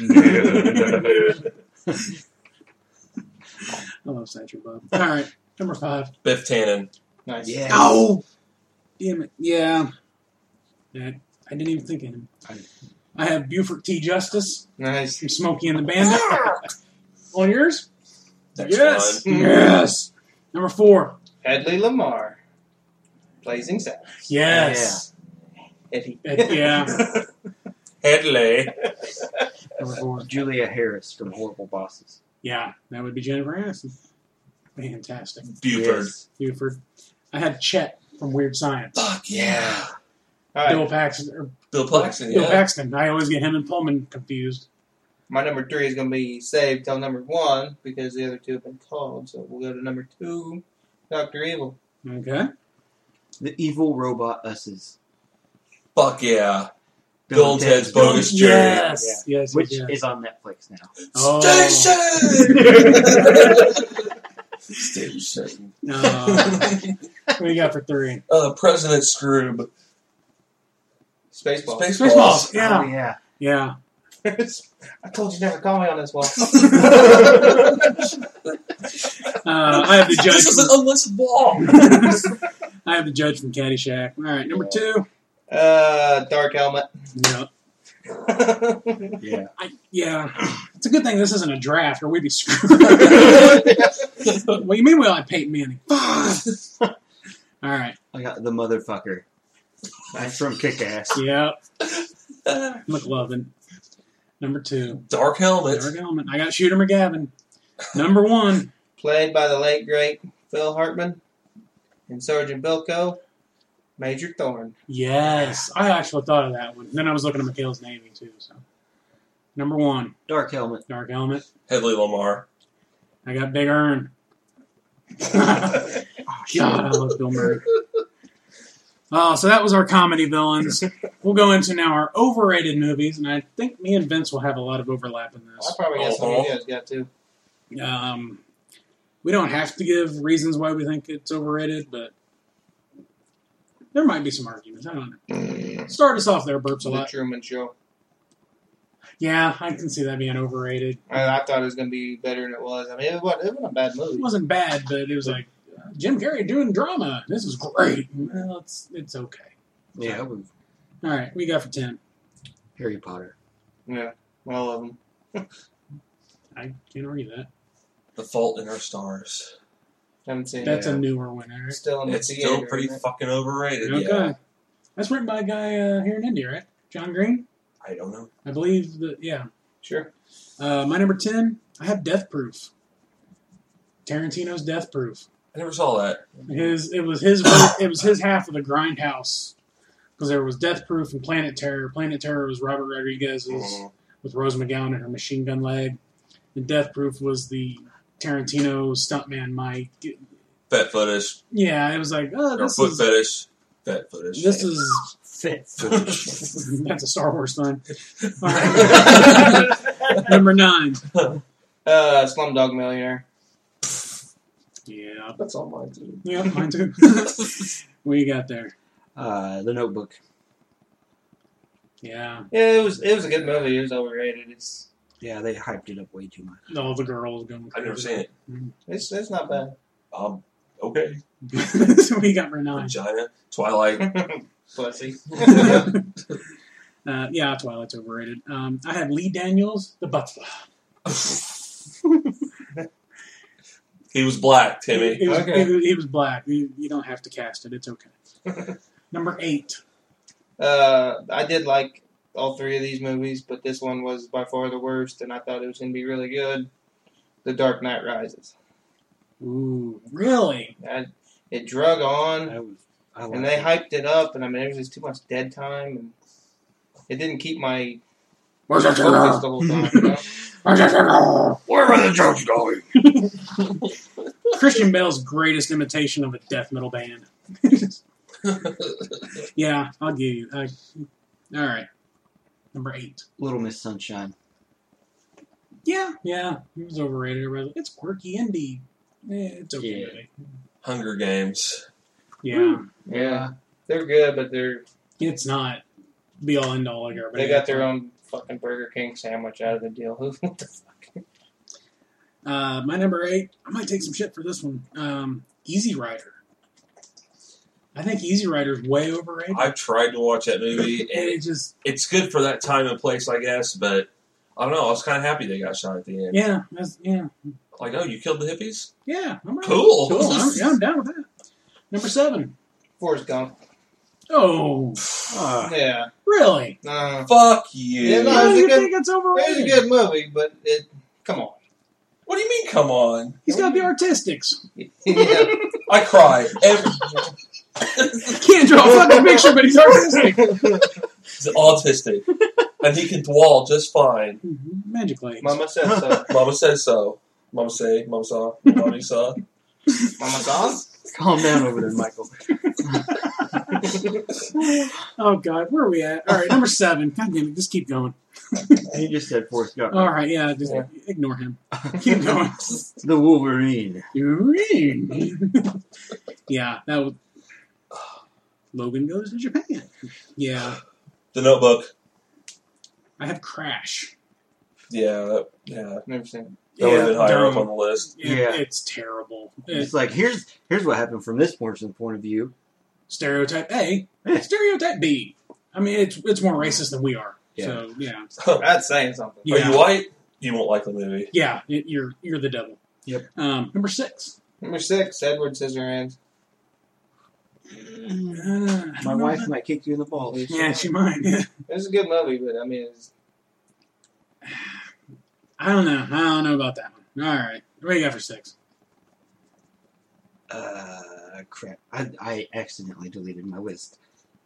I love Sideshow Bob. All right. Number 5. Biff Tannen. Nice. Yeah. Oh! Damn it. Yeah. I didn't even think of him. I have Buford T. Justice Nice. from Smokey and the Bandit. On yours? That's Yes. fun. Yes. Number 4. Hedley Lamar. Blazing Saddles. Yes. Eddie. Yeah. Headley. Number 4. Julia Harris from Horrible Bosses. Yeah. That would be Jennifer Aniston. Fantastic. Buford. Yes. Buford. I had Chet from Weird Science. Fuck yeah. All right. Bill Paxton. Bill Paxton, Bill yeah. Paxton. I always get him and Pullman confused. My number 3 is going to be saved till number 1 because the other 2 have been called. So we'll go to number 2, Dr. Evil. Okay. The Evil Robot Usses. Fuck yeah. Bill and Ted's Bogus Journey. Yes. Yeah. Yes. Which yes. is on Netflix now. Oh. Station! What do you got for 3? President Scroob. Spaceballs. Spaceballs. Yeah. Oh, yeah. Yeah. I told you never to call me on this one. I have the judge. This is an unlisted wall. I have the judge from Caddyshack. All right, number 2. Dark Helmet. Yep. Yeah. Yeah. It's a good thing this isn't a draft, or we'd be screwed. What do you mean we all have Peyton Manning? All right. I got the motherfucker. That's from Kick-Ass. Yep. McLovin. Number 2. Dark Helmet. Dark Helmet. I got Shooter McGavin. Number 1. Played by the late, great Phil Hartman and Sergeant Bilko, Major Thorne. Yes. I actually thought of that one. Then I was looking at McHale's Navy, too. So, number 1. Dark Helmet. Dark Helmet. Hedley Lamar. I got Big Earn. God, I love Bill Murray. So that was our comedy villains. We'll go into now our overrated movies, and I think me and Vince will have a lot of overlap in I this. probably got some of you guys got too. We don't have to give reasons why we think it's overrated, but there might be some arguments. I don't know. Start us off there, Burps a The lot. Truman Show. Yeah, I can see that being overrated. I thought it was going to be better than it was. I mean, it wasn't a bad movie. It wasn't bad, but it was like Jim Carrey doing drama. This is great. Well, it's okay. Yeah. It was All right, we got for 10. Harry Potter. Yeah, all of them. I can't argue that. The Fault in Our Stars. Haven't seen That's it. a newer one, Eric. Still in the It's theater, still pretty isn't it? fucking overrated. Okay. Yeah. That's written by a guy here in India, right? John Green? I don't know. I believe that, yeah. Sure. My number 10, I have Death Proof. Tarantino's Death Proof. I never saw that. It was his half of the Grindhouse, because there was Death Proof and Planet Terror. Planet Terror was Robert Rodriguez's with Rose McGowan and her machine gun leg, and Death Proof was the Tarantino stuntman Mike. Fat fetish. Yeah, it was like, oh, Or this foot is fetish. Fat fetish. this is Fit. that's a Star Wars thing. All right. Number 9. Slumdog Millionaire. Yeah. That's all mine too. Yeah, mine too. What you got there? The Notebook. Yeah. Yeah, it was a good movie. It was overrated. Yeah, they hyped it up way too much. All the girls going. I've never seen it. It's not bad. Okay. So we got for 9. Vagina. Twilight. Pussy. Yeah, Twilight's overrated. I have Lee Daniels, The Butler. He was black, Timmy. He was black. You don't have to cast it. It's okay. Number 8. I did like all 3 of these movies, but this one was by far the worst, and I thought it was going to be really good. The Dark Knight Rises. Ooh, really? It drug on, and they hyped it up, and I mean, there was just too much dead time, and it didn't keep my focus the whole time. You know? Where are the jokes going? Christian Bale's greatest imitation of a death metal band. Yeah, I'll give you. All right. Number 8. Little Miss Sunshine. Yeah, it was overrated. It's quirky indie. It's okay. Yeah. Hunger Games. Yeah. Yeah. They're good, but It's not be all end all like everybody. they got their own fucking Burger King sandwich out of the deal. What the fuck? My number 8, I might take some shit for this one. Easy Rider. I think Easy Rider is way overrated. I've tried to watch that movie, and it's good for that time and place, I guess, but I don't know. I was kind of happy they got shot at the end. Yeah. Like, oh, you killed the hippies? Yeah. I'm right. Cool. I'm down with that. Number 7. Forrest Gump. Oh. Yeah. Really? Fuck you. Yeah, no, Why do you good, think it's overrated? it was a good movie, but come on. What do you mean, come on? He's got the artistics. Yeah. I cry. Can't draw a fucking picture, but he's artistic. He's autistic. And he can dwell just fine. Magic legs. Mama said so. Mama says so. Mama say, Mama saw, Mommy saw. Mama saw? Calm down over there, Michael. Oh, God. Where are we at? All right, number 7. God damn it. Just keep going. He just said Forrest Gump. All right, yeah. Just ignore him. Keep going. The Wolverine. Yeah, that was... Logan Goes to Japan. Yeah. The Notebook. I have Crash. Yeah. Never seen That would have been higher up on the list. Yeah. It's terrible. It's like, here's what happened from this person's point of view. Stereotype A, stereotype B. I mean, it's more racist than we are. Yeah. So, yeah. That's saying something. Yeah. Are you white? You won't like the movie. Yeah, you're the devil. Yep. Number 6. Number 6, Edward Scissorhands. My wife might kick you in the balls. Yeah, she might. Yeah. It's a good movie, but I mean, it's... I don't know about that one. All right. What do you got for 6? Crap. I accidentally deleted my list.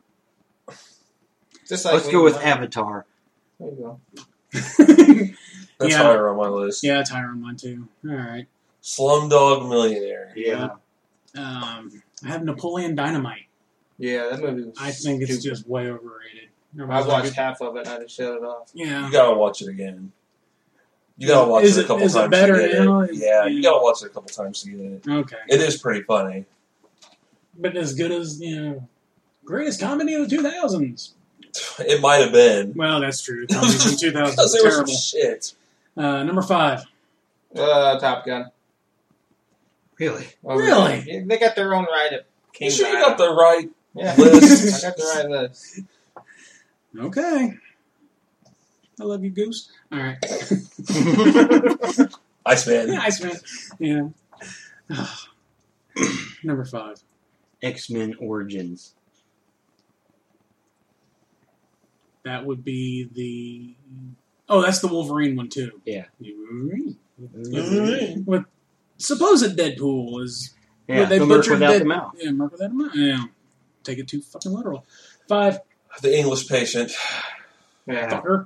Just like Let's go with Avatar. There you go. That's higher on my list. Yeah, it's higher on mine too. All right. Slumdog Millionaire. Yeah. I have Napoleon Dynamite. Yeah, that movie was I think it's stupid. just way overrated. I watched half of it and I just shut it off. Yeah. You gotta watch it again. You gotta watch it a couple times. Is it better to get now? it. Yeah, you gotta watch it a couple times to get it. Okay. It is pretty funny. But as good as, greatest comedy of the 2000s. It might have been. Well, that's true. Comedies in 2000s Because was there was terrible. some shit. Number 5. Top Gun. Really? Oh, Really? Yeah, they got their own right at King. You sure you got the right Yeah. list? I got the right list. Okay. I love you, Goose. All right. Iceman. Iceman. Yeah. Number 5. X-Men Origins. That would be the... Oh, that's the Wolverine one, too. Yeah. Wolverine. With supposed Deadpool is... Yeah, they the Merc butchered without the mouth. Yeah, Merc without the mouth. Yeah. Take it too fucking literal. 5. The English Patient. Yeah. Fucker.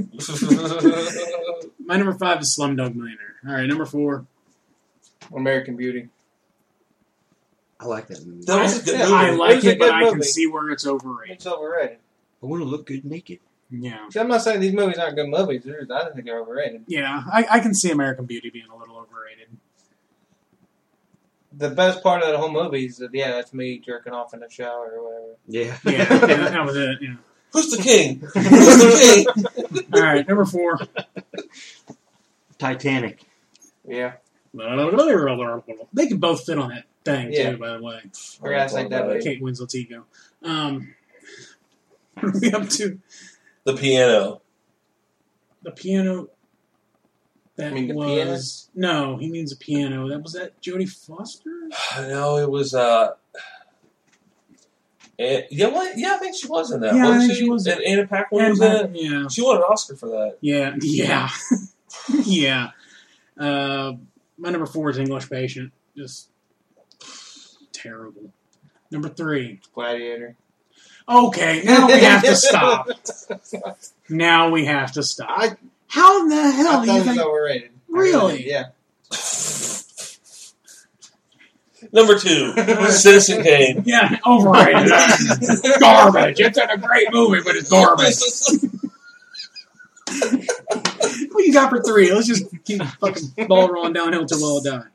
My number 5 is Slumdog Millionaire. All right, number 4. American Beauty. I like that movie. That was a good movie. I like was a it, but good I can movie. see where it's overrated. It's overrated. I want to look good naked. Yeah. See, I'm not saying these movies aren't good movies. I think they're overrated. Yeah, I can see American Beauty being a little overrated. The best part of the whole movie is that, that's me jerking off in the shower or whatever. Yeah. Yeah, that was it. Yeah. Who's the king? Who's the king? All right, number 4. Titanic. Yeah. They can both fit on that thing, Yeah. too, by the way. Or guys like that. Kate Winslet's ego. What are we up to? The Piano. The piano. That You mean the was pianist? No, he means a piano. Was that Jodie Foster? No, it was. Yeah, what? Yeah, I think she was in that. Yeah, I Wasn't think she was. And Anna Paquin was And in it. yeah, She won an Oscar for that. yeah. Yeah. My number 4 is English Patient. Just terrible. Number 3. Gladiator. Okay, now we have to stop. Now we have to stop. How in the hell I do thought you it was think? overrated. Really? Yeah. Number 2, Citizen Kane. Yeah, overrated. Garbage. It's a great movie, but it's garbage. What you got for 3? Let's just keep fucking ball rolling downhill till we'll die.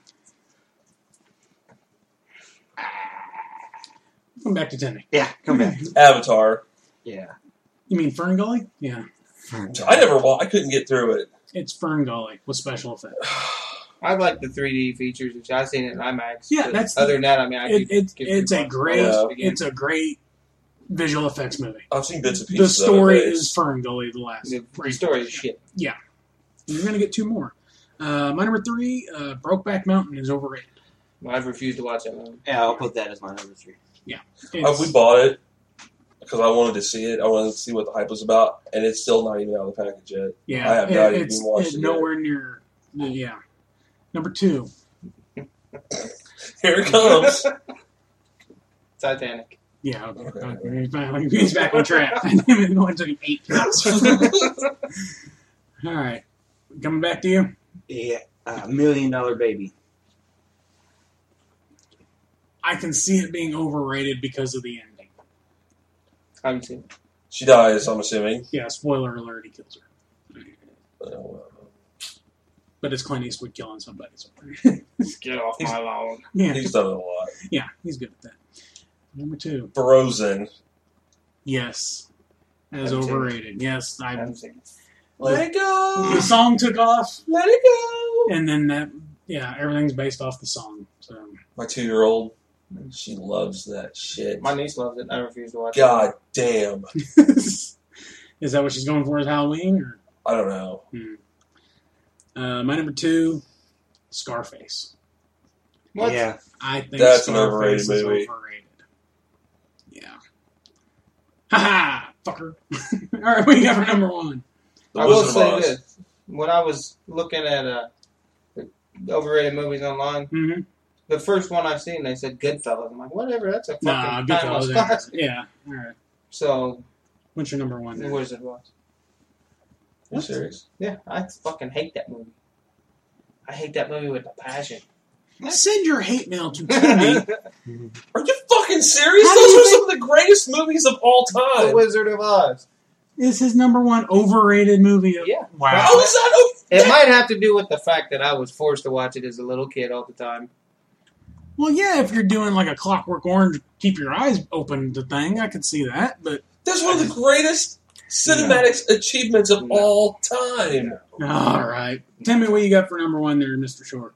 Come back to Timmy. Yeah, come back. Avatar. Yeah. You mean Fern Gully? Yeah. I never I couldn't get through it. It's Fern Gully with special effects. I like the 3D features, which I've seen it in IMAX. Yeah, but that's other than that. I mean, it's a great visual effects movie. I've seen bits and The pieces. story of it. is Fern Gully, the last. The story is shit. Yeah. You're gonna get 2 more. My number 3, Brokeback Mountain is overrated. I've refused to watch that movie. Yeah, I'll put that as my number 3. Yeah. We bought it because I wanted to see it. I wanted to see what the hype was about, and it's still not even out of the package yet. Yeah, I have not even it's watched it. nowhere near. Yeah. Number 2. Here it comes. Titanic. Yeah. Okay. He's back on track. It only took him 8 counts. All right. Coming back to you. Yeah, $1 Million Baby. I can see it being overrated because of the ending. I haven't seen it. She dies, I'm assuming. Yeah, spoiler alert, he kills her. Oh, But it's Clint Eastwood killing somebody. So. Get off my lawn. Yeah. He's done it a lot. Yeah, he's good at that. Number 2. Frozen. Yes. As Haven't seen overrated. Yes, I I. haven't seen it. Let it go. The song took off, Let it go. and then everything's based off the song. So My 2-year-old, she loves that shit. My niece loves it. I refuse to watch God damn. is that what she's going for as Halloween? Or? I don't know. My number 2, Scarface. it. What? Yeah. I think That's an Scarface overrated is movie. overrated. Yeah. Ha fucker. All right, what you got for number 1? The I will Wizard of say Oz. this. When I was looking at overrated movies online, Mm-hmm. the first one I've seen, they said Goodfellas. I'm like, whatever, that's a Nah, fucking timeless Goodfellas. classic. Yeah. All right. So, What's your number 1? The Wizard of Oz. Are you serious? Yeah, I fucking hate that movie. I hate that movie with a passion. Send your hate mail to Timmy. Are you fucking serious? How do Those you are some of the greatest movies of all The time. Wizard of Oz. Is his number 1 overrated movie? Yeah. Wow. How is that? It might have to do with the fact that I was forced to watch it as a little kid all the time. Well, yeah, if you're doing like a Clockwork Orange, keep your eyes open to thing, I could see that. But That's one of the greatest cinematic achievements of all time. all right, Timmy, what you got for number 1 there, Mr. Short?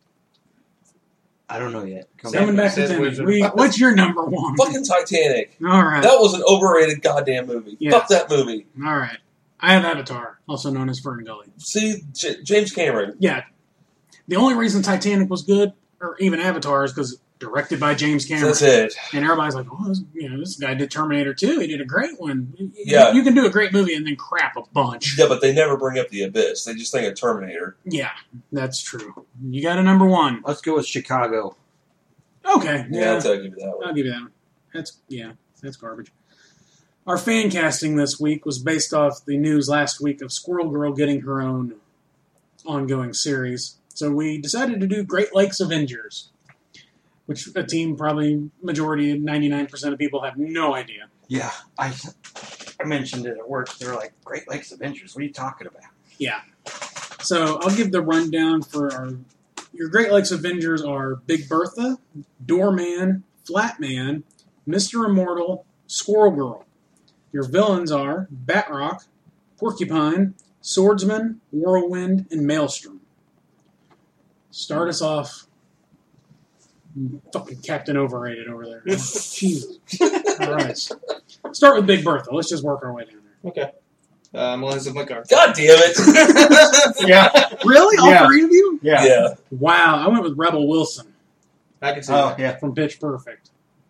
I don't know yet. Coming back to Says Timmy. Wizard of Oz. What's your number 1? Fucking Titanic. All right, That was an overrated goddamn movie. Yes. Fuck that movie. all right. I have Avatar, also known as Fern Gully. See, James Cameron. Yeah, the only reason Titanic was good, or even Avatar, is because directed by James Cameron. That's it. And everybody's like, oh, this guy did Terminator 2. He did a great one. Yeah. You can do a great movie and then crap a bunch. Yeah, but they never bring up The Abyss. They just think of Terminator. Yeah, that's true. You got a number 1. Let's go with Chicago. Okay. Yeah, I'll give you that one. I'll give you that one. That's garbage. Our fan casting this week was based off the news last week of Squirrel Girl getting her own ongoing series. So we decided to do Great Lakes Avengers, which a team probably majority, 99% of people have no idea. Yeah, I mentioned it at work. They were like, Great Lakes Avengers, what are you talking about? Yeah. So I'll give the rundown for your Great Lakes Avengers are Big Bertha, Doorman, Flatman, Mr. Immortal, Squirrel Girl. Your villains are Batrock, Porcupine, Swordsman, Whirlwind, and Maelstrom. Start us off. Fucking Captain Overrated over there. Jesus. All right. Start with Big Bertha. Let's just work our way down there. Okay. Melissa McCarthy. God damn it. Yeah. Really? All Yeah. 3 of you? Yeah. Wow. I went with Rebel Wilson I can see Oh, that. yeah. from Pitch Perfect.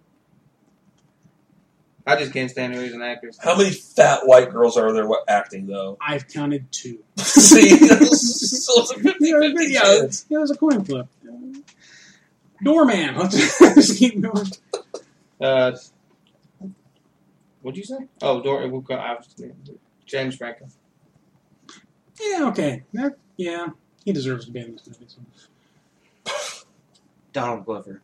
I just can't stand her as an actress. How many fat white girls are there acting, though? I've counted 2. See? So it's a 50-50 chance. Yeah, it was a coin flip. Doorman. Let's just keep going. What'd you say? Oh, James Franco. Yeah, okay. Yeah, he deserves to be in this movie. So. Donald Glover.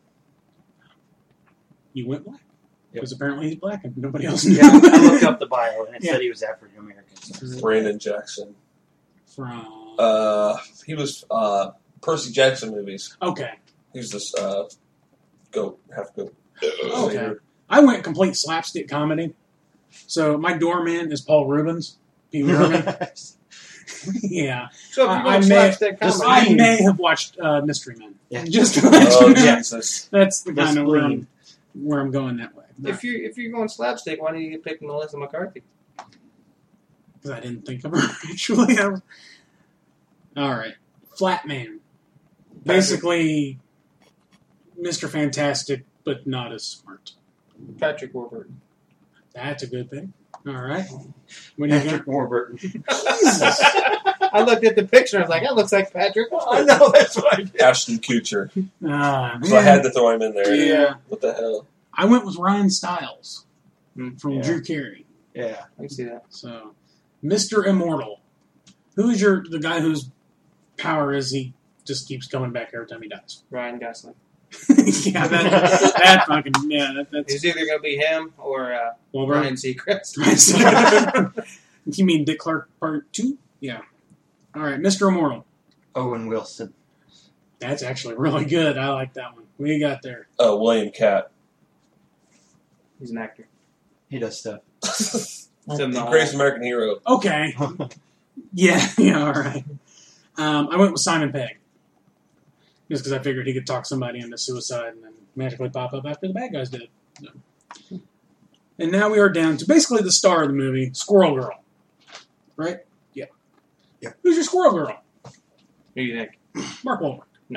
You went black. Yep. Because apparently he's black and nobody else knew. Yeah, I looked up the bio and it said he was African American. So. Brandon Jackson. From... He was Percy Jackson movies. Okay. He was this goat, half goat. Okay. I went complete slapstick comedy. So my doorman is Paul Rubens. Pee Wee Herman. Yeah. So if you're I going slapstick comedy, I may have watched Mystery Men. Yeah. Just to let Oh, you know. Jesus. That's the The kind of spleen. where I'm going that way. if you're going slapstick, why didn't you pick Melissa McCarthy? Because I didn't think of her, actually. All right. Flatman. Basically, Mr. Fantastic, but not as smart. Patrick Warburton. That's a good thing. All right. What do you Patrick got? Warburton. Jesus. I looked at the picture. I was like, that looks like Patrick I Warburton. know, that's what I did. Ashton Kutcher. So I had to throw him in there. Yeah. What the hell? I went with Ryan Stiles from Yeah. Drew Carey. Yeah. I can see that. So, Mr. Immortal. Who is the guy whose power is he just keeps coming back every time he dies? Ryan Gosling. Yeah, that fucking that's. It's either gonna be him or Ryan Seacrest. You mean Dick Clark Part 2? Yeah. All right, Mr. Immortal. Owen Wilson. That's actually really good. I like that one. What you got there? William Catt. He's an actor. He does stuff. The Greatest American Hero. Okay. Yeah, all right. I went with Simon Pegg. Just because I figured he could talk somebody into suicide and then magically pop up after the bad guys did. So. And now we are down to basically the star of the movie, Squirrel Girl. Right? Yeah. Who's your Squirrel Girl? Who do you think? Mark Wahlberg. No.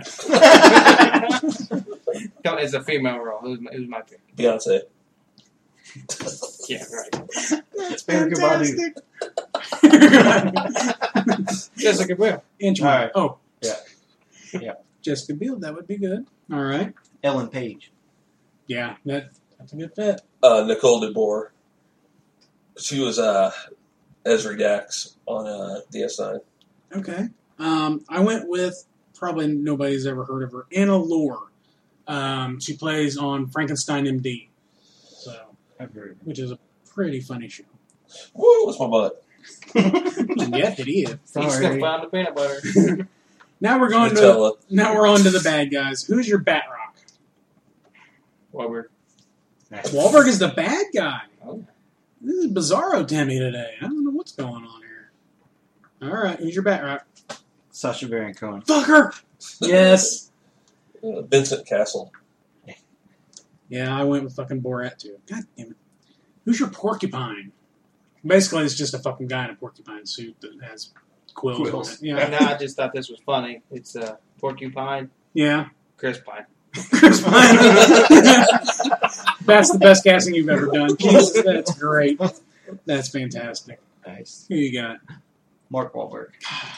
It's a female role. Who's my pick? Beyonce. Yeah, right. That's fantastic. Jessica Biel. All right. Oh. Yeah. Jessica Biel, that would be good. All right. Ellen Page. Yeah, that's a good fit. Nicole DeBoer. She was Ezri Dax on DS9. Okay. I went with probably nobody's ever heard of her, Anna Lore. She plays on Frankenstein MD, which is a pretty funny show. Woo, what's my butt? Yes, it is. He still found the peanut butter. Now we're on to the bad guys. Who's your Batrock? Wahlberg. Wahlberg is the bad guy. Oh. This is Bizarro Timmy today. I don't know what's going on here. All right, who's your Batrock? Sacha Baron Cohen. Fucker! Yes. Vincent Castle. Yeah, I went with fucking Borat too. God damn it. Who's your Porcupine? Basically, it's just a fucking guy in a porcupine suit that has quills on it. Yeah. And now I just thought this was funny. It's Porcupine. Yeah. Chris Pine. Chris Pine. That's the best casting you've ever done. Jesus, that's great. That's fantastic. Nice. Who you got? Mark Wahlberg.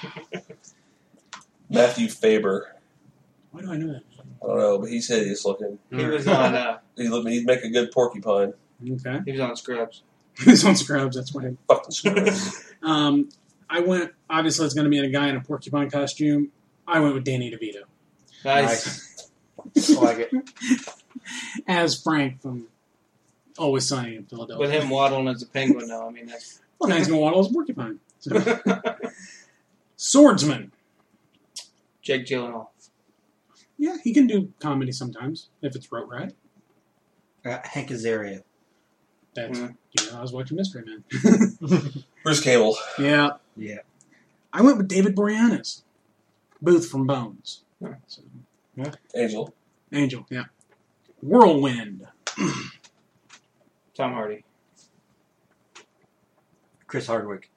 Matthew Faber. Why do I know that? I don't know, but he's hideous looking. He was on. He'd make a good porcupine. Okay. He was on Scrubs. He was on Scrubs. That's why. Fucking Scrubs. I went. Obviously, it's going to be a guy in a porcupine costume. I went with Danny DeVito. Nice. I like it. As Frank from Always Sunny in Philadelphia. With him waddling as a penguin, though. I mean, that's. Well, now he's going to waddle as a porcupine. So. Swordsman. Jake Gyllenhaal. Yeah, he can do comedy sometimes if it's wrote right. Hank Azaria. That's I was watching Mystery Man. Bruce Campbell. Yeah. Yeah. I went with David Boreanaz. Booth from Bones. So, yeah. Angel. Yeah. Whirlwind. Tom Hardy. Chris Hardwick.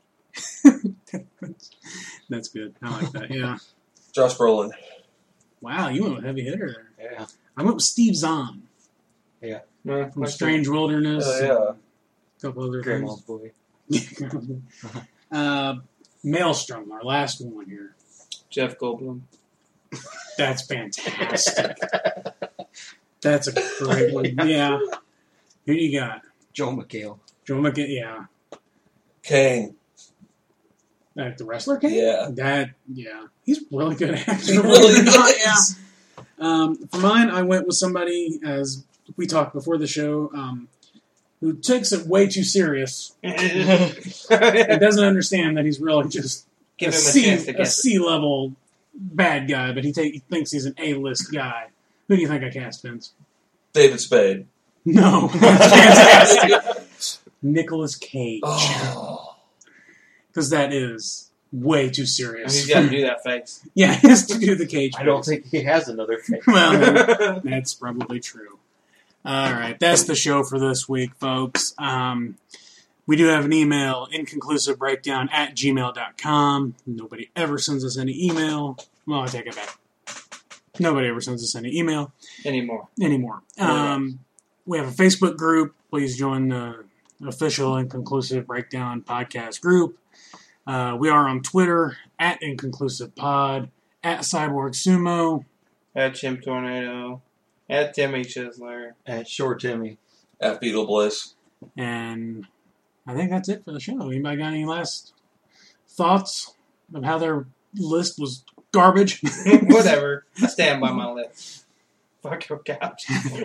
That's good. I like that. Yeah. Josh Brolin. Wow, you went with heavy hitter there. Yeah. I went with Steve Zahn. Yeah. From Strange Wilderness. Oh, yeah. A couple other Grandma's things. Boy. Maelstrom, our last one here. Jeff Goldblum. That's fantastic. That's a great one. Yeah. Who do you got? Joel McHale. Joel McHale, yeah. Kane. Like the wrestler Kane? Yeah. He's really good actor. He really is. Yeah. For mine, I went with somebody, as we talked before the show, who takes it way too serious. And doesn't understand that he's really just Give him a chance to a get C-level bad guy, but he thinks he's an A-list guy. Who do you think I cast, Vince? David Spade. No. That's fantastic. Nicolas Cage. Because that is way too serious. He's got to do that face. Yeah, he has to do the Cage face. I don't think he has another face. Well, that's probably true. All right, that's the show for this week, folks. We do have an email, inconclusivebreakdown@gmail.com. Nobody ever sends us any email. Well, I take it back. Nobody ever sends us any email. Anymore. We have a Facebook group. Please join the official Inconclusive Breakdown podcast group. We are on Twitter, @InconclusivePod, @CyborgSumo, @ChimTornado, @Timmy Chisler, @ShoreTimmy, @Beetle Bliss. And I think that's it for the show. Anybody got any last thoughts of how their list was garbage? Whatever. I stand by my list. Fuck your couch.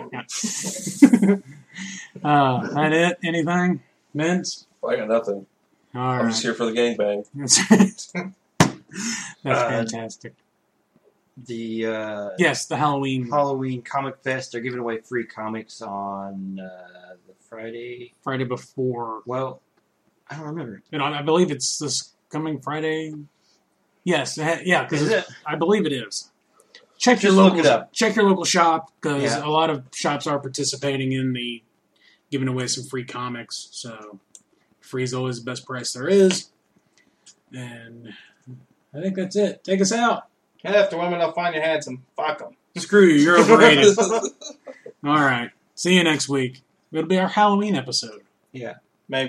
That it? Anything? Vince? I got nothing. All I'm right. just here for the gangbang. That's fantastic. The Yes, the Halloween Comic Fest. They're giving away free comics on the Friday. Friday before. Well, I don't remember. I believe it's this coming Friday. Yes, yeah, Is because it? I believe it is. Check your Just local. look it up. Check your local shop because Yeah. a lot of shops are participating in the giving away some free comics. So free is always the best price there is. And I think that's it. Take us out. After women, they'll find you handsome. Fuck them. Screw you. You're overrated. All right. See you next week. It'll be our Halloween episode. Yeah.